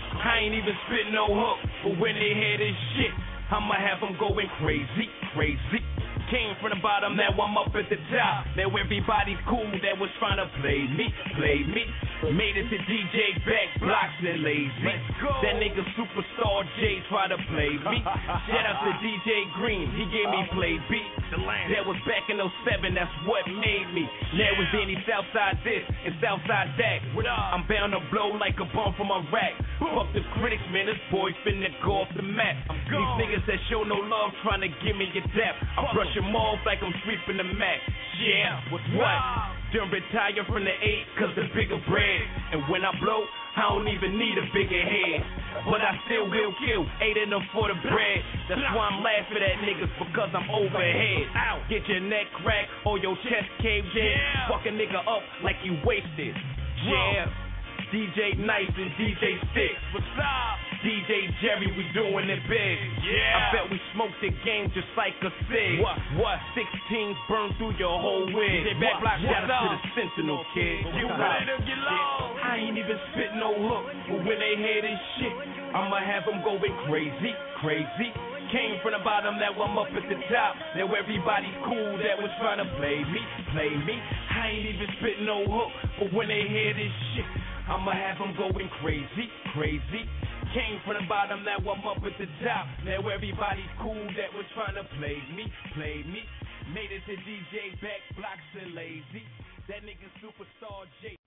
I ain't even spit no hook, but when they hear this shit, I'ma have them going crazy, crazy. Came from the bottom, now I'm up at the top. Now everybody's cool that was trying to play me, play me. Made it to D J back, blocks and lazy. That nigga Superstar J tried to play me. Shout out to D J Green, he gave me play beat. That was back in oh seven, that's what made me. Now it's Danny Southside this and Southside that. I'm bound to blow like a bomb from a rack. Fuck the critics, man, this boy finna go off the map. These niggas that show no love trying to give me a dap. I brush them off like I'm sweeping the mat. Yeah, what's what? Done retire from the eight cause the bigger bread. And when I blow, I don't even need a bigger head. But I still will kill eight of them for the bread. That's why I'm laughing at niggas because I'm overhead. Ow. Get your neck cracked or your chest caved in. Yeah. Fuck a nigga up like you wasted. Yeah. D J Nice and D J Sticks. What's up? D J Jerry, we doing it big. Yeah. I bet we smoked the game just like a cig. What? What? sixteens burn through your whole wig. D J Back Block, shout out to the Sentinel kid. You ready to get low? I ain't even spit no hook, but when they hear this shit, I'ma have them going crazy, crazy. Came from the bottom, now I'm up at the top. Now everybody's cool that was trying to play me, play me. I ain't even spit no hook, but when they hear this shit, I'ma have them going crazy, crazy. Came from the bottom, now I'm up at the top. Now everybody's cool that was trying to play me, play me. Made it to D J back, blocks and lazy. That nigga Superstar J.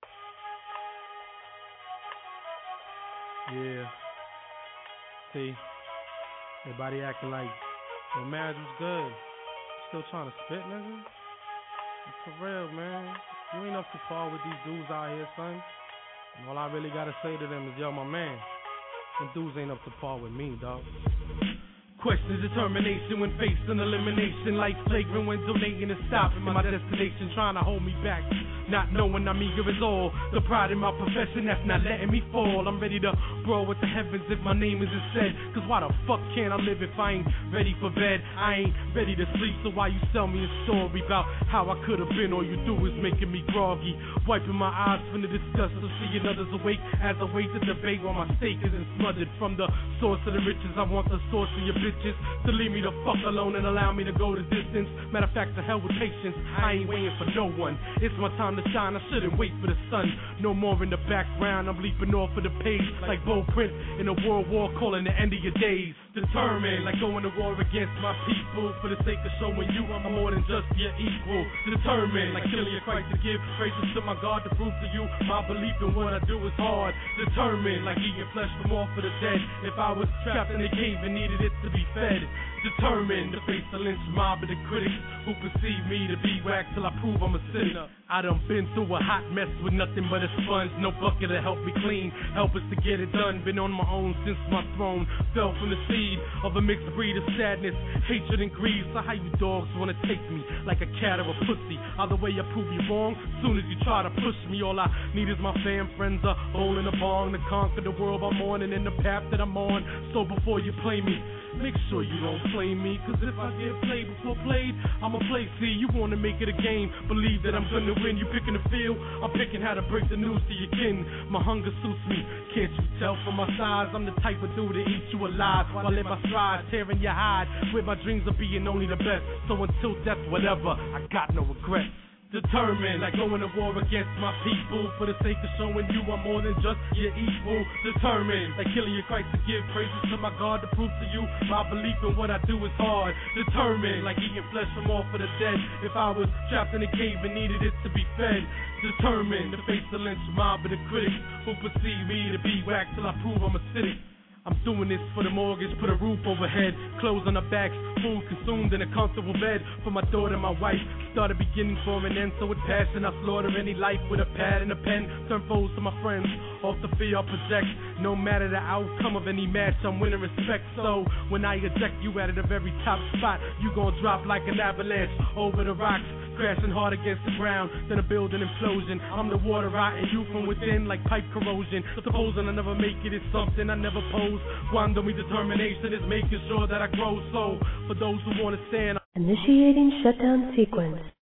Yeah. See, everybody acting like your marriage was good. Still trying to spit, nigga? For real, man. You ain't up too far with these dudes out here, son. And all I really gotta say to them is, yo, my man, and dudes ain't up to par with me, dog. Question determination when facing elimination. Life flagrant when donating and stopping. My destination trying to hold me back. Not knowing I'm eager as all. The pride in my profession that's not letting me fall. I'm ready to brawl with the heavens if my name isn't said. Cause why the fuck can't I live if I ain't ready for bed? I ain't ready to sleep, so why you sell me a story about how I could have been? All you do is making me groggy. Wiping my eyes from the disgust of seeing others awake as I wait to debate while my steak isn't smothered. From the source of the riches, I want the source of your bitches to leave me the fuck alone and allow me to go the distance. Matter of fact, to hell with patience, I ain't waiting for no one. It's my time to shine, I shouldn't wait for the sun. No more in the background, I'm leaping off of the page like Bo Prince in a world war calling the end of your days. Determined, like going to war against my people for the sake of showing you I'm more than just your equal. Determined, like killing your Christ to give praises to my God to prove to you my belief in what I do is hard. Determined, like eating flesh from off of the dead. If I was trapped in a cave and needed it to be fed. Determined to face the lynch mob of the critics who perceive me to be whack till I prove I'm a sinner. I done been through a hot mess with nothing but a sponge, no bucket to help me clean, help us to get it done. Been on my own since my throne fell from the seed of a mixed breed of sadness, hatred and greed. So how you dogs wanna take me like a cat or a pussy? Either way I prove you wrong, soon as you try to push me. All I need is my fam friends, a hole in a bong to conquer the world by morning in the path that I'm on. So before you play me, make sure you don't play me, cause if I get played before played, I'ma play. See, you wanna make it a game, believe that I'm gonna win. You picking the field, I'm picking how to break the news to your kin. My hunger suits me, can't you tell from my size? I'm the type of dude to eat you alive while I live my strides, tearing your hide with my dreams of being only the best. So until death, whatever, I got no regrets. Determined, like going to war against my people for the sake of showing you I'm more than just your equal. Determined, like killing your Christ to give praises to my God to prove to you my belief in what I do is hard. Determined, like eating flesh from off of the dead. If I was trapped in a cave and needed it to be fed. Determined to face the lynch mob of the critics who perceive me to be whack till I prove I'm acidic. I'm doing this for the mortgage, put a roof overhead, clothes on the backs, food consumed in a comfortable bed for my daughter and my wife. Started beginning for an end, so with passion I slaughter any life with a pad and a pen. Turn foes to my friends, off the fear I project. No matter the outcome of any match, I'm winning respect. So when I eject you out of the very top spot, you gon' drop like an avalanche over the rocks, crashing hard against the ground, then a building implosion. I'm the water rotting you from within like pipe corrosion. Supposing I never make it is something I never pose. Cuando mi determination is making sure that I grow. So for those who want to stand, initiating shutdown sequence.